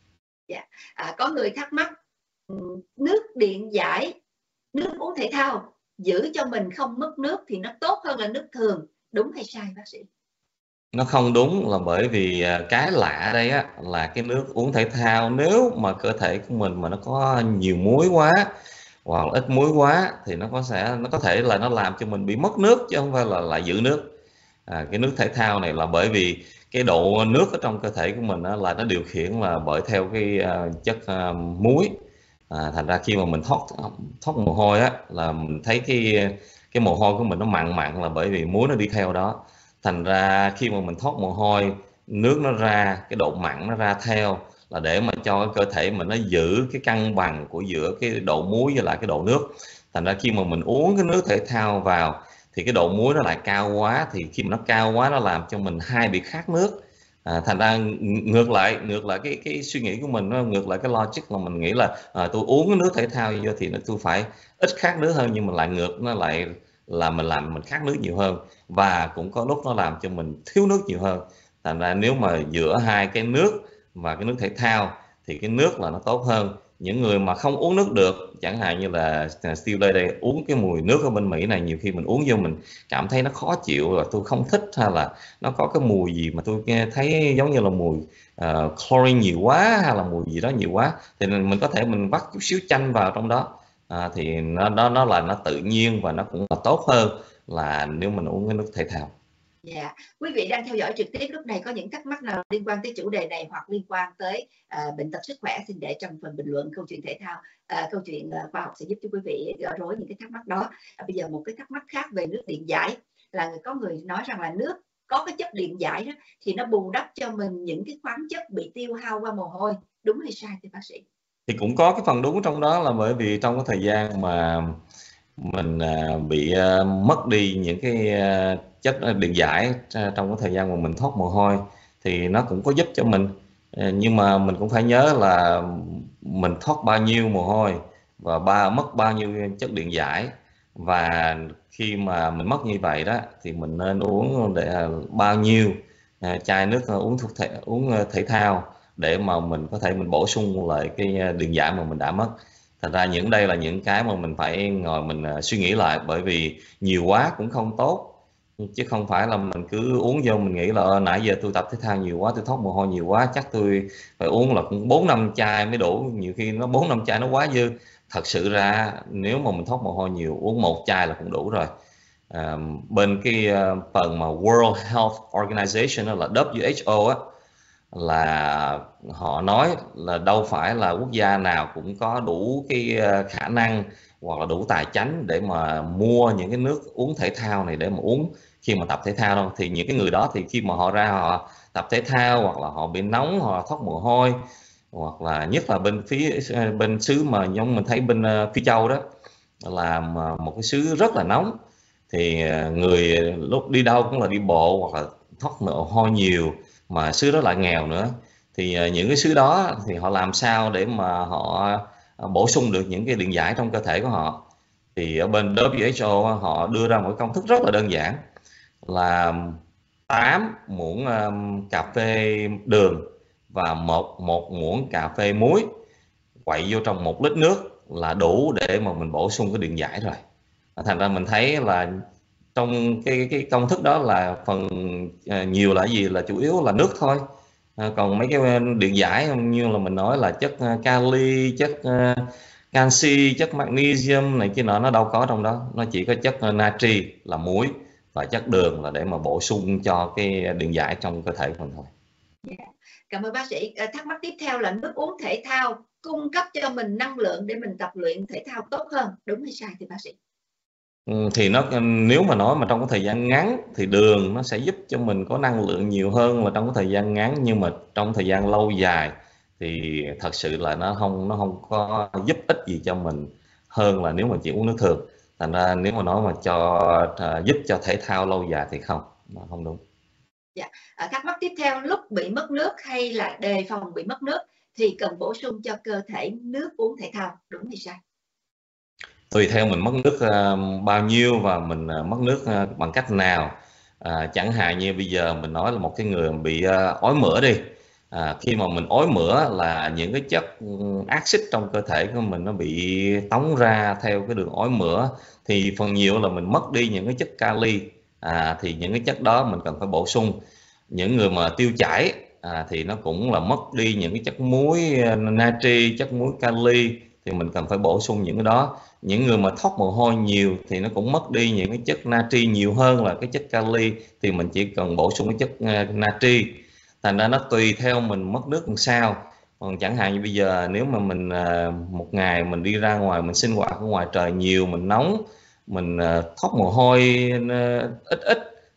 Có người thắc mắc nước điện giải, nước uống thể thao giữ cho mình không mất nước thì nó tốt hơn là nước thường, đúng hay sai bác sĩ? Nó không đúng, là bởi vì cái lạ ở đây là cái nước uống thể thao, nếu mà cơ thể của mình mà nó có nhiều muối quá hoặc ít muối quá thì nó có thể là nó làm cho mình bị mất nước, chứ không phải là giữ nước. Cái nước thể thao này là bởi vì cái độ nước ở trong cơ thể của mình là nó điều khiển là bởi theo cái chất muối. Thành ra khi mà mình thoát mồ hôi là mình thấy cái mồ hôi của mình nó mặn là bởi vì muối nó đi theo đó. Thành ra khi mà mình thoát mồ hôi nước nó ra, cái độ mặn nó ra theo, là để mà cho cái cơ thể mình nó giữ cái cân bằng của giữa cái độ muối với lại cái độ nước. Thành ra khi mà mình uống cái nước thể thao vào thì cái độ muối nó lại cao quá, thì khi mà nó cao quá nó làm cho mình hay bị khát nước. Thành ra ngược lại cái suy nghĩ của mình, nó ngược lại cái logic là mình nghĩ là tôi uống cái nước thể thao vô thì tôi phải ít khát nước hơn, nhưng mà lại ngược, nó lại là mình làm mình khát nước nhiều hơn, và cũng có lúc nó làm cho mình thiếu nước nhiều hơn. Thành ra nếu mà giữa hai cái nước và cái nước thể thao thì cái nước là nó tốt hơn. Những người mà không uống nước được, chẳng hạn như là Steve đây uống cái mùi nước ở bên Mỹ này, nhiều khi mình uống vô mình cảm thấy nó khó chịu, rồi tôi không thích, hay là nó có cái mùi gì mà tôi nghe thấy giống như là mùi chlorine nhiều quá, hay là mùi gì đó nhiều quá, thì mình có thể mình vắt chút xíu chanh vào trong đó, thì nó là nó tự nhiên và nó cũng là tốt hơn là nếu mình uống cái nước thể thao. Dạ, quý vị đang theo dõi trực tiếp lúc này có những thắc mắc nào liên quan tới chủ đề này hoặc liên quan tới bệnh tật sức khỏe, xin để trong phần bình luận câu chuyện thể thao, câu chuyện khoa học sẽ giúp cho quý vị gỡ rối những cái thắc mắc đó. Bây giờ một cái thắc mắc khác về nước điện giải, là có người nói rằng là nước có cái chất điện giải đó thì nó bù đắp cho mình những cái khoáng chất bị tiêu hao qua mồ hôi, đúng hay sai thưa bác sĩ? Thì cũng có cái phần đúng trong đó, là bởi vì trong cái thời gian mà mình bị mất đi những cái chất điện giải trong cái thời gian mà mình thoát mồ hôi, thì nó cũng có giúp cho mình. Nhưng mà mình cũng phải nhớ là mình thoát bao nhiêu mồ hôi và mất bao nhiêu chất điện giải, và khi mà mình mất như vậy đó thì mình nên uống để bao nhiêu chai nước uống thể thao, để mà mình có thể mình bổ sung lại cái điện giải mà mình đã mất. Thành ra đây là những cái mà mình phải ngồi mình suy nghĩ lại, bởi vì nhiều quá cũng không tốt, chứ không phải là mình cứ uống vô mình nghĩ là nãy giờ tôi tập thể thao nhiều quá, tôi thoát mồ hôi nhiều quá, chắc tôi phải uống là cũng 4-5 chai mới đủ. Nhiều khi nó 4-5 chai nó quá dư. Thật sự ra nếu mà mình thoát mồ hôi nhiều, uống 1 chai là cũng đủ rồi. Bên cái phần mà World Health Organization là WHO á, là họ nói là đâu phải là quốc gia nào cũng có đủ cái khả năng hoặc là đủ tài chánh để mà mua những cái nước uống thể thao này để mà uống khi mà tập thể thao đâu. Thì những cái người đó thì khi mà họ ra họ tập thể thao, hoặc là họ bị nóng, họ thoát mồ hôi, hoặc là nhất là bên xứ mà giống mình thấy bên Phi Châu đó, là một cái xứ rất là nóng, thì người lúc đi đâu cũng là đi bộ hoặc là thoát mồ hôi nhiều, mà xứ đó lại nghèo nữa, thì những cái xứ đó thì họ làm sao để mà họ bổ sung được những cái điện giải trong cơ thể của họ. Thì ở bên WHO họ đưa ra một công thức rất là đơn giản, là 8 muỗng cà phê đường và một muỗng cà phê muối quậy vô trong 1 lít nước là đủ để mà mình bổ sung cái điện giải rồi. Thành ra mình thấy là trong cái công thức đó là phần nhiều là gì, là chủ yếu là nước thôi. Còn mấy cái điện giải như là mình nói là chất kali, chất canxi, chất magnesium này kia nọ, nó đâu có trong đó. Nó chỉ có chất natri là muối và chất đường là để mà bổ sung cho cái điện giải trong cơ thể của mình thôi. Yeah. Cảm ơn bác sĩ. Thắc mắc tiếp theo là nước uống thể thao cung cấp cho mình năng lượng để mình tập luyện thể thao tốt hơn, đúng hay sai thì bác sĩ? Thì nếu mà nói mà trong cái thời gian ngắn thì đường nó sẽ giúp cho mình có năng lượng nhiều hơn là trong cái thời gian ngắn, nhưng mà trong thời gian lâu dài thì thật sự là nó không có giúp ích gì cho mình hơn là nếu mà chỉ uống nước thường. Thành ra nếu mà nói mà giúp cho thể thao lâu dài thì nó không đúng. Dạ. Thắc mắc tiếp theo, lúc bị mất nước hay là đề phòng bị mất nước thì cần bổ sung cho cơ thể nước uống thể thao, đúng hay sai? Tùy theo mình mất nước bao nhiêu và mình mất nước bằng cách nào. Chẳng hạn như bây giờ mình nói là một cái người bị ói mửa đi, khi mà mình ói mửa là những cái chất axit trong cơ thể của mình nó bị tống ra theo cái đường ói mửa, thì phần nhiều là mình mất đi những cái chất kali, thì những cái chất đó mình cần phải bổ sung. Những người mà tiêu chảy thì nó cũng là mất đi những cái chất muối natri, chất muối kali, thì mình cần phải bổ sung những cái đó. Những người mà thoát mồ hôi nhiều thì nó cũng mất đi những cái chất natri nhiều hơn là cái chất kali, thì mình chỉ cần bổ sung cái chất natri. Thành ra nó tùy theo mình mất nước làm sao. Còn chẳng hạn như bây giờ nếu mà mình một ngày mình đi ra ngoài mình sinh hoạt ở ngoài trời nhiều, mình nóng, mình thoát mồ hôi ít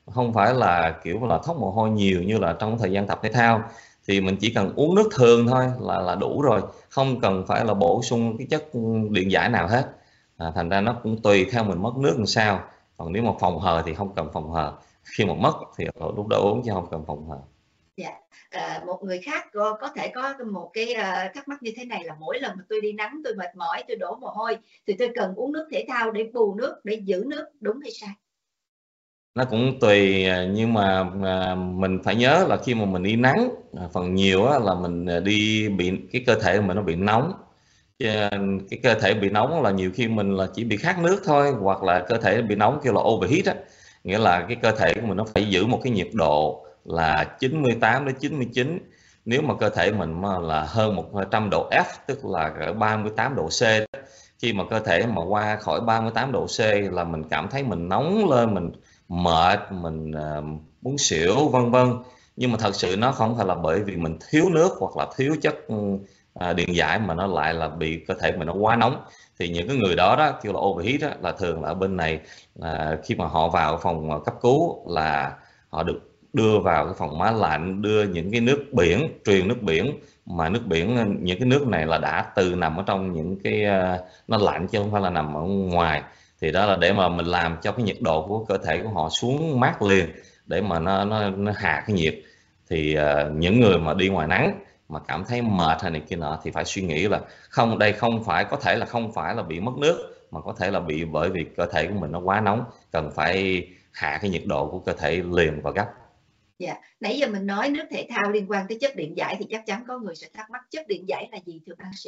không phải là kiểu là thoát mồ hôi nhiều như là trong thời gian tập thể thao, thì mình chỉ cần uống nước thường thôi là đủ rồi, không cần phải là bổ sung cái chất điện giải nào hết. Thành ra nó cũng tùy theo mình mất nước làm sao. Còn nếu mà phòng hờ thì không cần phòng hờ, khi mà mất thì lúc đó uống chứ không cần phòng hờ. Dạ. Một người khác có thể có một cái thắc mắc như thế này là mỗi lần mà tôi đi nắng, tôi mệt mỏi, tôi đổ mồ hôi thì tôi cần uống nước thể thao để bù nước, để giữ nước, đúng hay sai? Nó cũng tùy, nhưng mà mình phải nhớ là khi mà mình đi nắng, phần nhiều á, là mình đi bị cái cơ thể mình nó bị nóng. Cái cơ thể bị nóng là nhiều khi mình là chỉ bị khát nước thôi, hoặc là cơ thể bị nóng kêu là overheat á, nghĩa là cái cơ thể của mình nó phải giữ một cái nhiệt độ là 98 đến 99. Nếu mà cơ thể mình mà là hơn 100 độ F, tức là cỡ 38 độ C, khi mà cơ thể mà qua khỏi 38 độ C là mình cảm thấy mình nóng lên, mình mệt, mình muốn xỉu vân vân. Nhưng mà thật sự nó không phải là bởi vì mình thiếu nước hoặc là thiếu chất điện giải, mà nó lại là bị cơ thể mình nó quá nóng. Thì những cái người đó kêu là overheat đó, là thường là ở bên này khi mà họ vào phòng cấp cứu là họ được đưa vào cái phòng máy lạnh, đưa những cái nước biển, truyền nước biển, mà nước biển những cái nước này là đã từ nằm ở trong những cái nó lạnh chứ không phải là nằm ở ngoài. Thì đó là để mà mình làm cho cái nhiệt độ của cơ thể của họ xuống mát liền, để mà nó hạ cái nhiệt. Thì những người mà đi ngoài nắng mà cảm thấy mệt hay này kia nọ thì phải suy nghĩ là không, đây không phải, có thể là không phải là bị mất nước, mà có thể là bị bởi vì cơ thể của mình nó quá nóng, cần phải hạ cái nhiệt độ của cơ thể liền và gấp. Dạ, nãy giờ mình nói nước thể thao liên quan tới chất điện giải thì chắc chắn có người sẽ thắc mắc chất điện giải là gì thưa bác sĩ?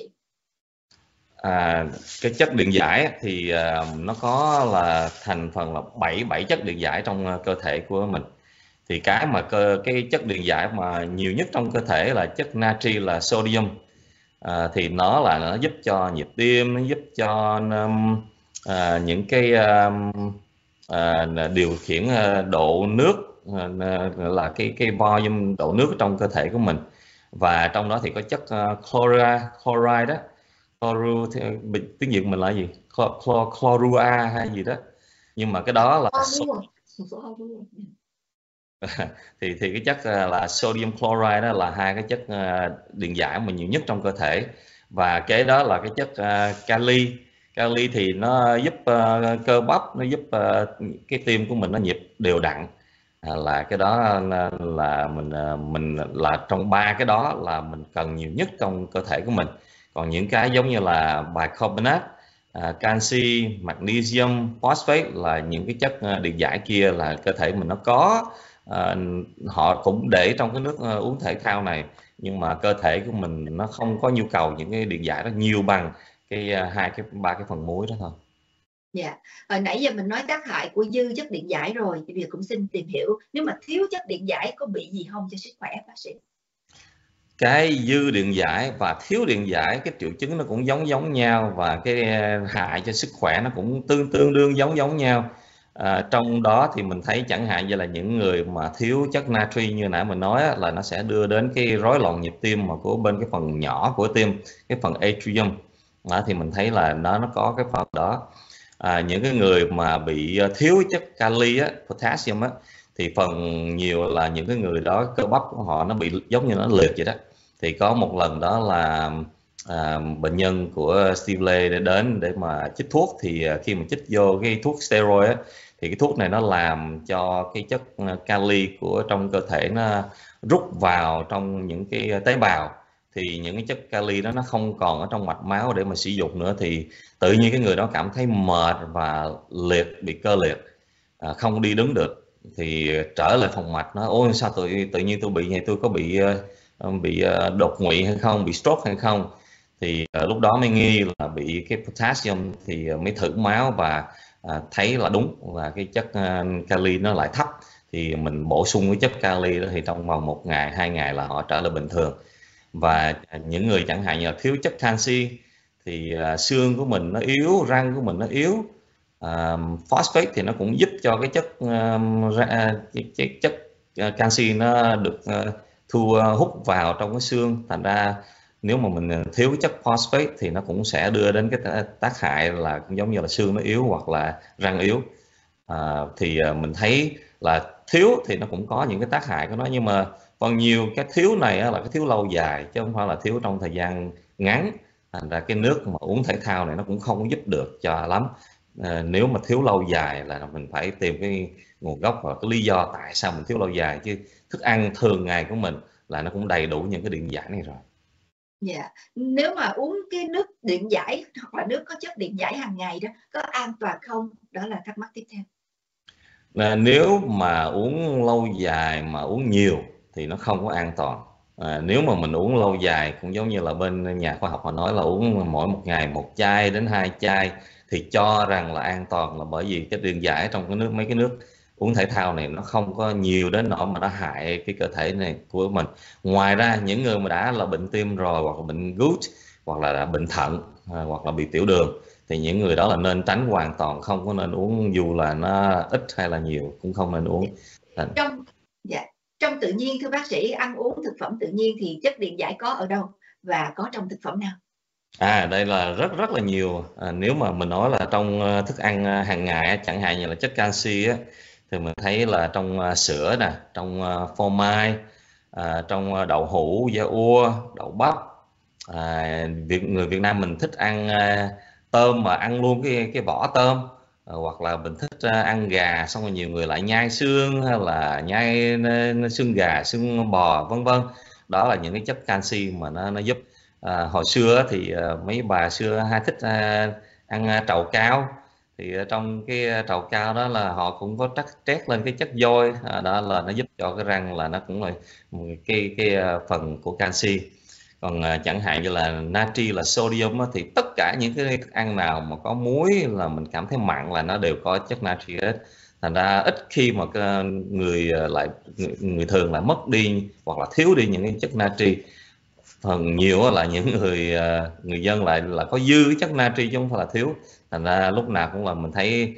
Cái chất điện giải thì nó có là thành phần là bảy chất điện giải trong cơ thể của mình. Thì cái mà cái chất điện giải mà nhiều nhất trong cơ thể là chất natri, là sodium. Thì nó giúp cho nhịp tim, nó giúp cho những cái điều khiển độ nước, là cái volume độ nước trong cơ thể của mình. Và trong đó thì có chất chloride đó, tiếng Việt mình là gì, chlorua hay gì đó, nhưng mà cái đó là thì cái chất là sodium chloride, đó là hai cái chất điện giải mà nhiều nhất trong cơ thể. Và cái đó là cái chất kali. Kali thì nó giúp cơ bắp, nó giúp cái tim của mình nó nhịp đều đặn. Là cái đó là mình là trong ba cái đó là mình cần nhiều nhất trong cơ thể của mình. Còn những cái giống như là bicarbonate, canxi, magnesium, phosphate là những cái chất điện giải kia là cơ thể mình nó có. Họ cũng để trong cái nước uống thể thao này, nhưng mà cơ thể của mình nó không có nhu cầu những cái điện giải đó nhiều bằng cái ba cái phần muối đó thôi. Dạ, hồi nãy giờ mình nói tác hại của dư chất điện giải rồi, bây giờ cũng xin tìm hiểu nếu mà thiếu chất điện giải có bị gì không cho sức khỏe bác sĩ? Cái dư điện giải và thiếu điện giải, cái triệu chứng nó cũng giống nhau, và cái hại cho sức khỏe nó cũng tương đương giống nhau. Trong đó thì mình thấy chẳng hạn như là những người mà thiếu chất natri như nãy mình nói là nó sẽ đưa đến cái rối loạn nhịp tim mà của bên cái phần nhỏ của tim, cái phần atrium. Thì mình thấy là nó có cái phần đó. Những cái người mà bị thiếu chất kali potassium thì phần nhiều là những cái người đó cơ bắp của họ nó bị giống như nó liệt vậy đó. Thì có một lần đó là bệnh nhân của Steve Lê đến để mà chích thuốc. Thì khi mà chích vô cái thuốc steroid thì cái thuốc này nó làm cho cái chất kali của trong cơ thể nó rút vào trong những cái tế bào. Thì những cái chất kali đó nó không còn ở trong mạch máu để mà sử dụng nữa, thì tự nhiên cái người đó cảm thấy mệt và liệt, bị cơ liệt, không đi đứng được. Thì trở lại phòng mạch, nói ôi sao tự nhiên tôi bị vậy, tôi có bị đột quỵ hay không, bị stroke hay không. Thì lúc đó mới nghi là bị cái potassium, thì mới thử máu và thấy là đúng là cái chất kali nó lại thấp. Thì mình bổ sung cái chất kali đó thì trong vòng 1 ngày 2 ngày là họ trở lại bình thường. Và những người chẳng hạn như là thiếu chất canxi thì xương của mình nó yếu, răng của mình nó yếu. Phosphate thì nó cũng giúp cho cái chất canxi nó được thu hút vào trong cái xương. Thành ra nếu mà mình thiếu cái chất phosphate thì nó cũng sẽ đưa đến cái tác hại là cũng giống như là xương nó yếu hoặc là răng yếu. Thì mình thấy là thiếu thì nó cũng có những cái tác hại của nó, nhưng mà còn nhiều cái thiếu này là cái thiếu lâu dài chứ không phải là thiếu trong thời gian ngắn. Thành ra cái nước mà uống thể thao này nó cũng không có giúp được cho lắm. Nếu mà thiếu lâu dài là mình phải tìm cái nguồn gốc và cái lý do tại sao mình thiếu lâu dài, chứ thức ăn thường ngày của mình là nó cũng đầy đủ những cái điện giải này rồi. Dạ, nếu mà uống cái nước điện giải hoặc là nước có chất điện giải hàng ngày đó có an toàn không? Đó là thắc mắc tiếp theo. Nếu mà uống lâu dài mà uống nhiều thì nó không có an toàn. Nếu mà mình uống lâu dài cũng giống như là bên nhà khoa học họ nói là uống mỗi một ngày 1 chai đến 2 chai thì cho rằng là an toàn, là bởi vì cái điện giải trong cái nước, mấy cái nước uống thể thao này nó không có nhiều đến nỗi mà nó hại cái cơ thể này của mình. Ngoài ra những người mà đã là bệnh tim rồi, hoặc là bệnh gút, hoặc là bệnh thận, hoặc là bị tiểu đường, thì những người đó là nên tránh hoàn toàn, không có nên uống, dù là nó ít hay là nhiều cũng không nên uống. Trong tự nhiên thưa bác sĩ, ăn uống thực phẩm tự nhiên thì chất điện giải có ở đâu và có trong thực phẩm nào? Đây là rất là nhiều. Nếu mà mình nói là trong thức ăn hàng ngày chẳng hạn như là chất canxi thì mình thấy là trong sữa nè, trong phô mai, trong đậu hũ, da ua, đậu bắp. Người Việt Nam mình thích ăn tôm mà ăn luôn cái vỏ tôm, hoặc là mình thích ăn gà xong rồi nhiều người lại nhai xương, hay là nhai xương gà, xương bò, vân vân. Đó là những cái chất canxi mà nó giúp. Hồi xưa thì mấy bà xưa hay thích ăn trầu cao, thì trong cái trầu cao đó là họ cũng có trét lên cái chất vôi, đó là nó giúp cho cái răng, là nó cũng là cái phần của canxi. Còn chẳng hạn như là natri, là sodium thì tất cả những cái thức ăn nào mà có muối là mình cảm thấy mặn là nó đều có chất natri hết. Thành ra ít khi mà người thường lại mất đi hoặc là thiếu đi những cái chất natri. Phần nhiều là những người dân lại là có dư cái chất natri chứ không phải là thiếu. Thành ra lúc nào cũng là mình thấy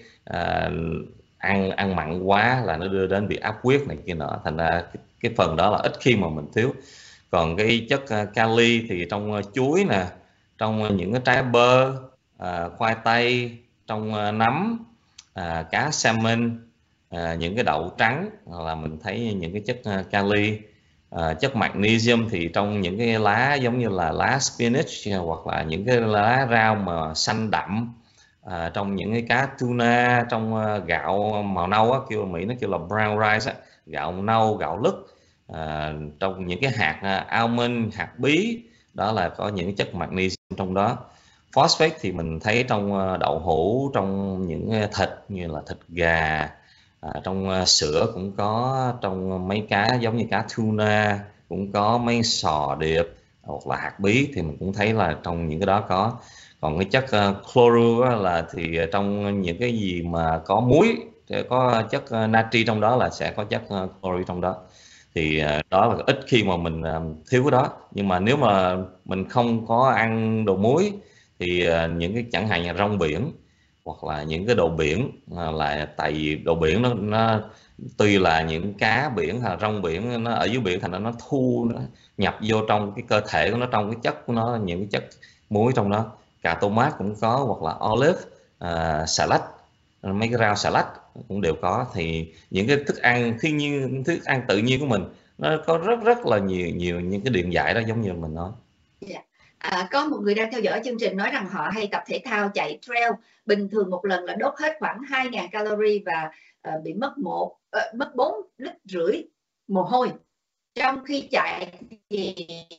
ăn mặn quá là nó đưa đến bị áp huyết này kia nọ. Thành ra cái phần đó là ít khi mà mình thiếu. Còn cái chất kali thì trong chuối nè, trong những cái trái bơ, khoai tây, trong nấm, cá salmon, những cái đậu trắng là mình thấy những cái chất kali. Chất magnesium thì trong những cái lá giống như là lá spinach, hoặc là những cái lá rau mà xanh đậm, trong những cái cá tuna, trong gạo màu nâu kêu Mỹ nó kêu là brown rice gạo nâu, gạo lứt, trong những cái hạt almond, hạt bí, đó là có những chất magnesium trong đó. Phosphate thì mình thấy trong đậu hũ, trong những thịt như là thịt gà, trong sữa cũng có, trong mấy cá giống như cá tuna cũng có, mấy sò điệp hoặc là hạt bí thì mình cũng thấy là trong những cái đó có. Còn cái chất chlorua là thì trong những cái gì mà có muối, có chất natri trong đó là sẽ có chất chlorua trong đó. Thì đó là ít khi mà mình thiếu cái đó. Nhưng mà nếu mà mình không có ăn đồ muối thì những cái chẳng hạn như rong biển hoặc là những cái đồ biển, là tại vì đồ biển nó tuy là những cá biển hay là rong biển nó ở dưới biển, thành ra nó nhập vô trong cái cơ thể của nó, trong cái chất của nó, những cái chất muối trong đó. Cà tomat cũng có, hoặc là olive, salad, mấy cái rau salad cũng đều có. Thì những cái thức ăn thiên nhiên, thức ăn tự nhiên của mình nó có rất là nhiều những cái điện giải đó, giống như mình nói. Có một người đang theo dõi chương trình nói rằng họ hay tập thể thao, chạy trail, bình thường một lần là đốt hết khoảng 2.000 calorie và bị mất 4,5 lít mồ hôi. Trong khi chạy thì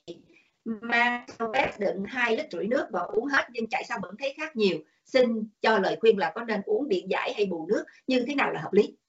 mang vét đựng 2,5 lít nước và uống hết, nhưng chạy xong vẫn thấy khác nhiều. Xin cho lời khuyên là có nên uống điện giải hay bù nước, như thế nào là hợp lý?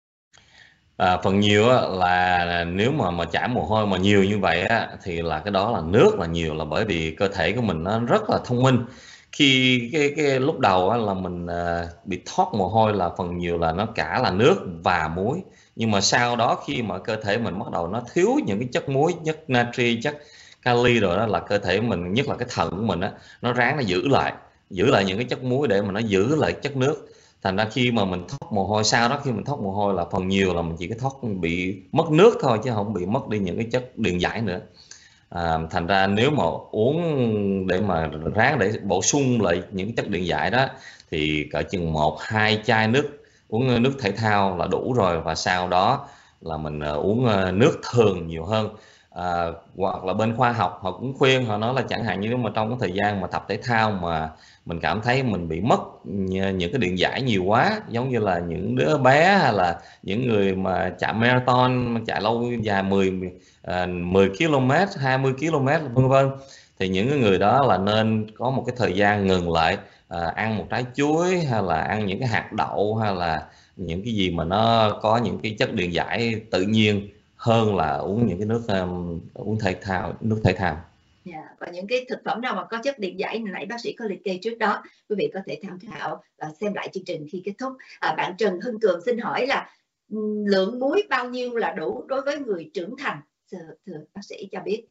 Phần nhiều là nếu mà chảy mồ hôi mà nhiều như vậy thì là cái đó là nước là nhiều, là bởi vì cơ thể của mình nó rất là thông minh. Khi cái lúc đầu là mình bị thoát mồ hôi là phần nhiều là nó cả là nước và muối. Nhưng mà sau đó khi mà cơ thể mình bắt đầu nó thiếu những cái chất muối, chất natri, chất kali rồi đó, là cơ thể mình, nhất là cái thận của mình nó ráng nó giữ lại những cái chất muối để mà nó giữ lại chất nước. Thành ra khi mà mình thoát mồ hôi, sau đó khi mình thoát mồ hôi là phần nhiều là mình chỉ có thoát bị mất nước thôi, chứ không bị mất đi những cái chất điện giải nữa. Thành ra nếu mà uống để mà ráng để bổ sung lại những chất điện giải đó thì cỡ chừng 1-2 chai nước uống nước thể thao là đủ rồi, và sau đó là mình uống nước thường nhiều hơn. Hoặc là bên khoa học họ cũng khuyên, họ nói là chẳng hạn như nếu mà trong cái thời gian mà tập thể thao mà mình cảm thấy mình bị mất những cái điện giải nhiều quá, giống như là những đứa bé hay là những người mà chạy marathon, chạy lâu dài 10 km, 20 km vân vân, thì những cái người đó là nên có một cái thời gian ngừng lại, ăn một trái chuối hay là ăn những cái hạt đậu hay là những cái gì mà nó có những cái chất điện giải tự nhiên hơn là uống những cái nước uống nước thể thao. Và những cái thực phẩm nào mà có chất điện giải nãy bác sĩ có liệt kê trước đó, quý vị có thể tham khảo và xem lại chương trình khi kết thúc. Bạn Trần Hưng Cường xin hỏi là lượng muối bao nhiêu là đủ đối với người trưởng thành? Thưa bác sĩ cho biết.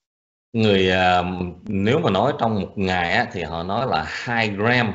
Nếu mà nói trong một ngày á, thì họ nói là 2 gram,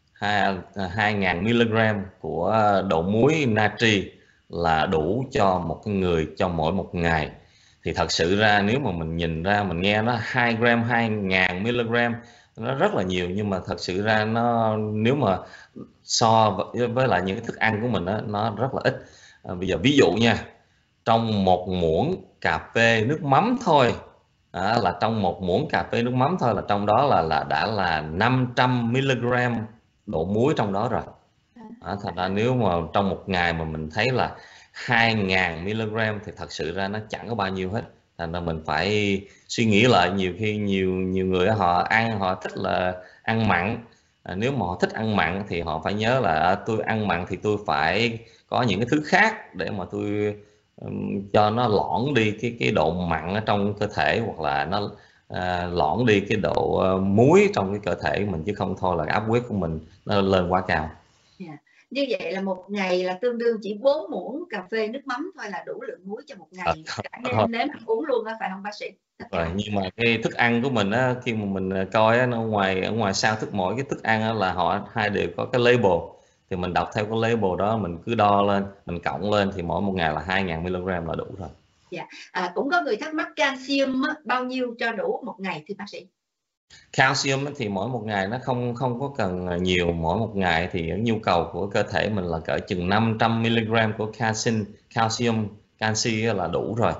2.000 mg của độ muối natri là đủ cho một cái người trong mỗi một ngày. Thì thật sự ra nếu mà mình nhìn ra, mình nghe nó 2 gram 2.000 mg nó rất là nhiều, nhưng mà thật sự ra nó nếu mà so với lại những cái thức ăn của mình đó, nó rất là ít. Bây giờ ví dụ nha, trong một muỗng cà phê nước mắm thôi, là trong một muỗng cà phê nước mắm thôi là trong đó là đã là 500 mg độ muối trong đó rồi. Thật ra nếu mà trong một ngày mà mình thấy là 2.000 mg thì thật sự ra nó chẳng có bao nhiêu hết. Thành ra mình phải suy nghĩ lại, nhiều khi nhiều người họ thích là ăn mặn. Nếu mà họ thích ăn mặn thì họ phải nhớ là tôi ăn mặn thì tôi phải có những cái thứ khác để mà tôi cho nó loãng đi cái độ mặn ở trong cơ thể, hoặc là nó loãng đi cái độ muối trong cái cơ thể mình, chứ không thôi là áp huyết của mình nó lên quá cao. Như vậy là một ngày là tương đương chỉ 4 muỗng cà phê nước mắm thôi là đủ lượng muối cho một ngày, cả nêm ăn uống luôn á, phải không bác sĩ? Rồi, nhưng mà cái thức ăn của mình á, khi mà mình coi á, nó ở ngoài sau mỗi cái thức ăn á, là họ hai đều có cái label, thì mình đọc theo cái label đó, mình cứ đo lên, mình cộng lên thì mỗi một ngày là 2.000 mg là đủ rồi. Dạ. Cũng có người thắc mắc calcium á, bao nhiêu cho đủ một ngày thưa bác sĩ? Calcium thì mỗi một ngày nó không có cần nhiều, mỗi một ngày thì nhu cầu của cơ thể mình là cỡ chừng 500 mg của calcium canxi là đủ rồi.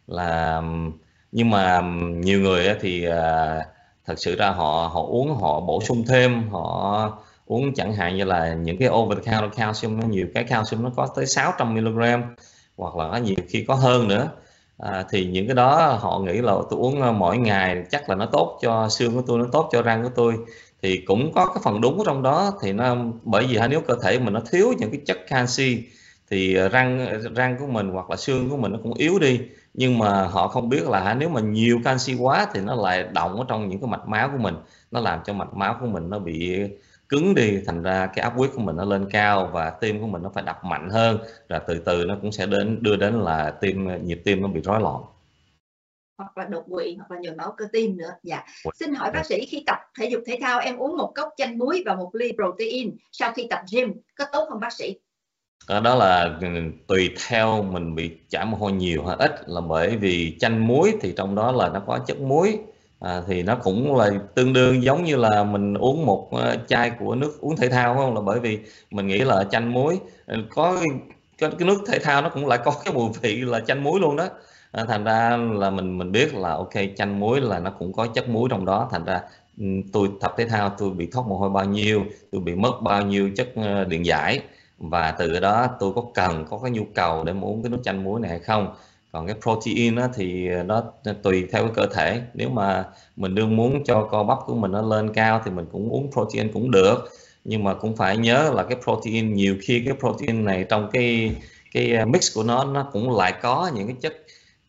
Nhưng mà nhiều người thì thật sự ra họ uống, họ bổ sung thêm, họ uống chẳng hạn như là những cái over the counter calcium, nó nhiều cái calcium nó có tới 600 mg, hoặc là có nhiều khi có hơn nữa. Thì những cái đó họ nghĩ là tôi uống mỗi ngày chắc là nó tốt cho xương của tôi, nó tốt cho răng của tôi, thì cũng có cái phần đúng trong đó. Thì nó bởi vì nếu cơ thể mình nó thiếu những cái chất canxi thì răng của mình hoặc là xương của mình nó cũng yếu đi. Nhưng mà họ không biết là nếu mà nhiều canxi quá thì nó lại động ở trong những cái mạch máu của mình, nó làm cho mạch máu của mình nó bị cứng đi, thành ra cái áp huyết của mình nó lên cao và tim của mình nó phải đập mạnh hơn, rồi từ từ nó cũng sẽ đưa đến là nhịp tim nó bị rối loạn, hoặc là đột quỵ, hoặc là nhồi máu cơ tim nữa. Dạ. Xin hỏi bác sĩ, khi tập thể dục thể thao em uống một cốc chanh muối và một ly protein sau khi tập gym có tốt không bác sĩ? Đó là tùy theo mình bị chảy mồ hôi nhiều hay ít, là bởi vì chanh muối thì trong đó là nó có chất muối, thì nó cũng là tương đương giống như là mình uống một chai của nước uống thể thao, không? Là bởi vì mình nghĩ là chanh muối có cái nước thể thao nó cũng lại có cái mùi vị là chanh muối luôn đó. Thành ra là mình biết là ok, chanh muối là nó cũng có chất muối trong đó. Thành ra tôi tập thể thao tôi bị thoát mồ hôi bao nhiêu, tôi bị mất bao nhiêu chất điện giải, và từ đó tôi có cái nhu cầu để mà uống cái nước chanh muối này hay không. Còn cái protein đó thì nó tùy theo cái cơ thể, nếu mà mình đương muốn cho cơ bắp của mình nó lên cao thì mình cũng uống protein cũng được, nhưng mà cũng phải nhớ là cái protein, nhiều khi cái protein này trong cái mix của nó cũng lại có những cái chất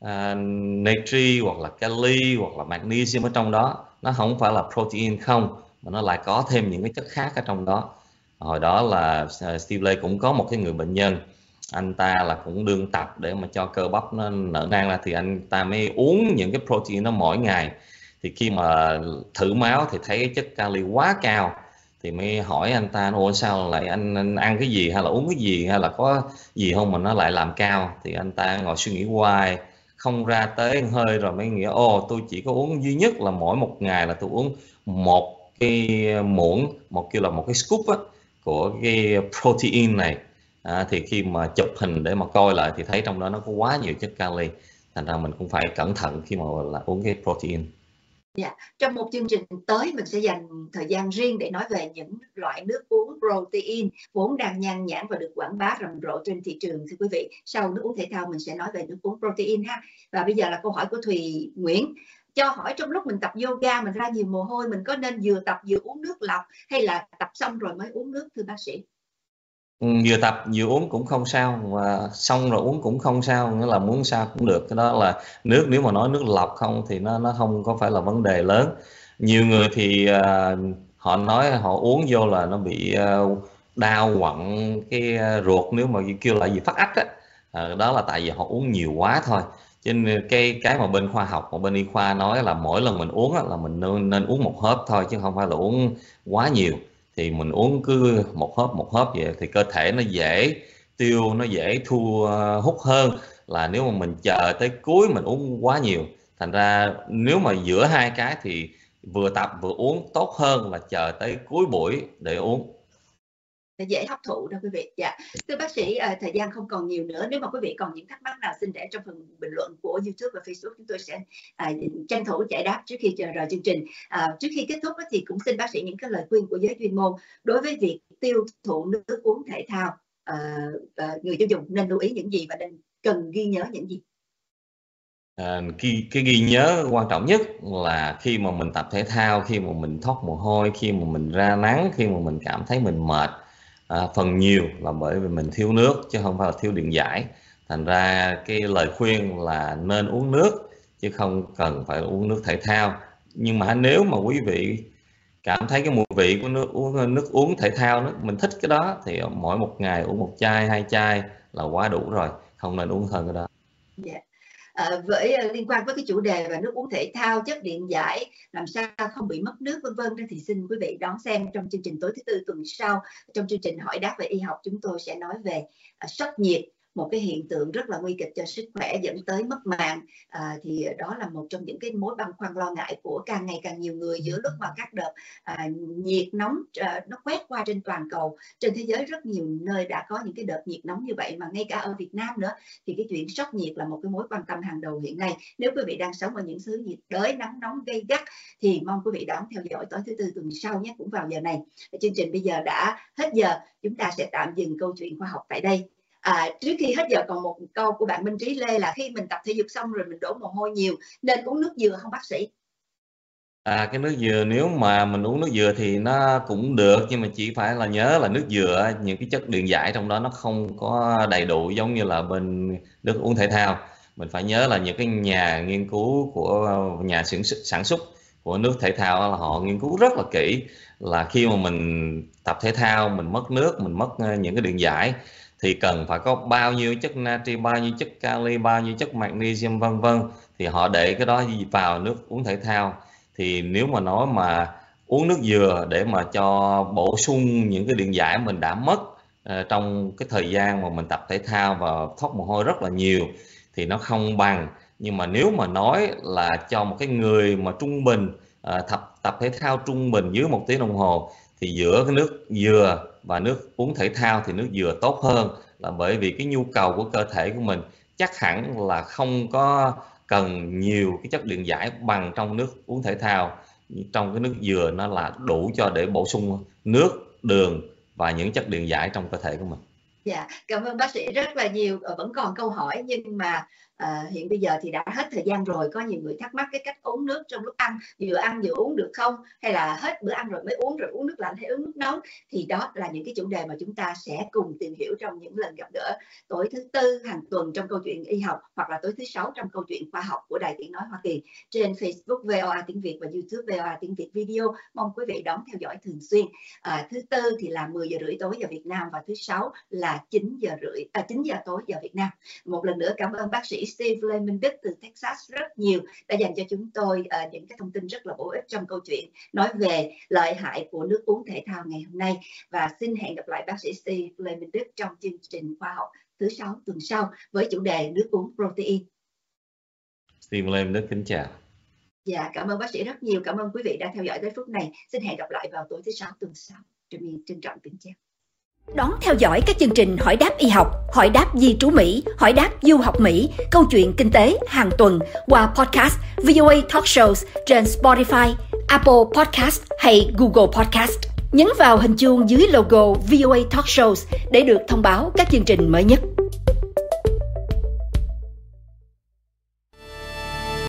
natri hoặc là kali hoặc là magnesium ở trong đó, nó không phải là protein không, mà nó lại có thêm những cái chất khác ở trong đó. Hồi đó là Steve Lay cũng có một cái người bệnh nhân, anh ta là cũng đương tập để mà cho cơ bắp nó nở nang ra, thì anh ta mới uống những cái protein đó mỗi ngày. Thì khi mà thử máu thì thấy cái chất kali quá cao, thì mới hỏi anh ta, ủa sao lại anh ăn cái gì hay là uống cái gì hay là có gì không mà nó lại làm cao. Thì anh ta ngồi suy nghĩ hoài không ra tới hơi, rồi mới nghĩ tôi chỉ có uống duy nhất là mỗi một ngày là tôi uống một cái muỗng, một cái scoop á, của cái protein này, thì khi mà chụp hình để mà coi lại thì thấy trong đó nó có quá nhiều chất kali, thành ra mình cũng phải cẩn thận khi mà là uống cái protein. Dạ, trong một chương trình tới mình sẽ dành thời gian riêng để nói về những loại nước uống protein vốn đang nhan nhản và được quảng bá rầm rộ trên thị trường, thưa quý vị. Sau nước uống thể thao mình sẽ nói về nước uống protein ha. Và bây giờ là câu hỏi của Thùy Nguyễn. Cho hỏi trong lúc mình tập yoga mình ra nhiều mồ hôi, mình có nên vừa tập vừa uống nước lọc hay là tập xong rồi mới uống nước, thưa bác sĩ? Vừa tập vừa uống cũng không sao, và xong rồi uống cũng không sao, nghĩa là muốn sao cũng được. Cái đó là nước, nếu mà nói nước lọc không thì nó không có phải là vấn đề lớn. Nhiều người thì họ nói họ uống vô là nó bị đau quặn cái ruột, nếu mà kêu là gì phát ách á, đó là tại vì họ uống nhiều quá thôi. Cho nên cái mà bên khoa học, mà bên y khoa nói là mỗi lần mình uống á, là mình nên uống một hớp thôi, chứ không phải là uống quá nhiều. Thì mình uống cứ một hớp vậy thì cơ thể nó dễ tiêu, nó dễ hút hơn là nếu mà mình chờ tới cuối mình uống quá nhiều. Thành ra nếu mà giữa hai cái thì vừa tập vừa uống tốt hơn là chờ tới cuối buổi để uống. Để dễ hấp thụ đâu quý vị. Dạ, thưa bác sĩ, thời gian không còn nhiều nữa, nếu mà quý vị còn những thắc mắc nào xin để trong phần bình luận của YouTube và Facebook, chúng tôi sẽ tranh thủ giải đáp trước khi rời chương trình. Trước khi kết thúc thì cũng xin bác sĩ những cái lời khuyên của giới chuyên môn đối với việc tiêu thụ nước uống thể thao, người tiêu dùng nên lưu ý những gì và cần ghi nhớ những gì? Cái ghi nhớ quan trọng nhất là khi mà mình tập thể thao, khi mà mình thoát mồ hôi, khi mà mình ra nắng, khi mà mình cảm thấy mình mệt, phần nhiều là bởi vì mình thiếu nước chứ không phải là thiếu điện giải. Thành ra cái lời khuyên là nên uống nước chứ không cần phải uống nước thể thao. Nhưng mà nếu mà quý vị cảm thấy cái mùi vị của nước uống thể thao đó, mình thích cái đó thì mỗi một ngày uống một chai, hai chai là quá đủ rồi, không nên uống hơn cái đó. Yeah. Liên quan với cái chủ đề về nước uống thể thao, chất điện giải, làm sao không bị mất nước vân vân, thì xin quý vị đón xem trong chương trình tối thứ Tư tuần sau. Trong chương trình hỏi đáp về y học, chúng tôi sẽ nói về sốc nhiệt, một cái hiện tượng rất là nguy kịch cho sức khỏe dẫn tới mất mạng. Thì đó là một trong những cái mối băn khoăn lo ngại của càng ngày càng nhiều người giữa lúc mà các đợt nhiệt nóng nó quét qua trên toàn cầu. Trên thế giới rất nhiều nơi đã có những cái đợt nhiệt nóng như vậy, mà ngay cả ở Việt Nam nữa thì cái chuyện sốc nhiệt là một cái mối quan tâm hàng đầu hiện nay. Nếu quý vị đang sống ở những xứ nhiệt đới nắng nóng gay gắt thì mong quý vị đón theo dõi tối thứ Tư tuần sau nhé, cũng vào giờ này. Chương trình bây giờ đã hết giờ, chúng ta sẽ tạm dừng câu chuyện khoa học tại đây. Trước khi hết giờ còn một câu của bạn Minh Trí Lê là khi mình tập thể dục xong rồi mình đổ mồ hôi nhiều nên uống nước dừa không bác sĩ? Cái nước dừa, nếu mà mình uống nước dừa thì nó cũng được, nhưng mà chỉ phải là nhớ là nước dừa những cái chất điện giải trong đó nó không có đầy đủ giống như là bên nước uống thể thao. Mình phải nhớ là những cái nhà nghiên cứu của nhà sản xuất của nước thể thao là họ nghiên cứu rất là kỹ, là khi mà mình tập thể thao mình mất nước, mình mất những cái điện giải thì cần phải có bao nhiêu chất natri, bao nhiêu chất kali, bao nhiêu chất magnesium vân vân, thì họ để cái đó vào nước uống thể thao. Thì nếu mà nói mà uống nước dừa để mà cho bổ sung những cái điện giải mình đã mất trong cái thời gian mà mình tập thể thao và thoát mồ hôi rất là nhiều thì nó không bằng. Nhưng mà nếu mà nói là cho một cái người mà trung bình tập thể thao trung bình dưới 1 tiếng đồng hồ thì giữa cái nước dừa và nước uống thể thao thì nước dừa tốt hơn, là bởi vì cái nhu cầu của cơ thể của mình chắc hẳn là không có cần nhiều cái chất điện giải bằng trong nước uống thể thao. Trong cái nước dừa nó là đủ cho để bổ sung nước, đường và những chất điện giải trong cơ thể của mình. Dạ, cảm ơn bác sĩ rất là nhiều. Vẫn còn câu hỏi nhưng mà hiện bây giờ thì đã hết thời gian rồi. Có nhiều người thắc mắc cái cách uống nước trong lúc ăn vừa uống được không? Hay là hết bữa ăn rồi mới uống, rồi uống nước lạnh hay uống nước nóng? Thì đó là những cái chủ đề mà chúng ta sẽ cùng tìm hiểu trong những lần gặp gỡ tối thứ Tư hàng tuần trong câu chuyện y học, hoặc là tối thứ Sáu trong câu chuyện khoa học của Đài Tiếng Nói Hoa Kỳ trên Facebook VOA Tiếng Việt và YouTube VOA Tiếng Việt Video. Mong quý vị đón theo dõi thường xuyên. Thứ Tư thì là 10 giờ rưỡi tối giờ Việt Nam và thứ Sáu là 9 giờ tối giờ Việt Nam. Một lần nữa cảm ơn bác sĩ Steve Lê Minh Đức từ Texas rất nhiều đã dành cho chúng tôi những cái thông tin rất là bổ ích trong câu chuyện nói về lợi hại của nước uống thể thao ngày hôm nay. Và xin hẹn gặp lại bác sĩ Steve Lê Minh Đức trong chương trình khoa học thứ Sáu tuần sau với chủ đề nước uống protein. Steve Lê Minh Đức kính chào. Dạ, cảm ơn bác sĩ rất nhiều. Cảm ơn quý vị đã theo dõi tới phút này. Xin hẹn gặp lại vào tối thứ Sáu tuần sau. Trân trọng kính chào. Đón theo dõi các chương trình Hỏi đáp y học, Hỏi đáp di trú Mỹ, Hỏi đáp du học Mỹ, Câu chuyện kinh tế hàng tuần qua podcast VOA Talk Shows trên Spotify, Apple Podcast hay Google Podcast. Nhấn vào hình chuông dưới logo VOA Talk Shows để được thông báo các chương trình mới nhất.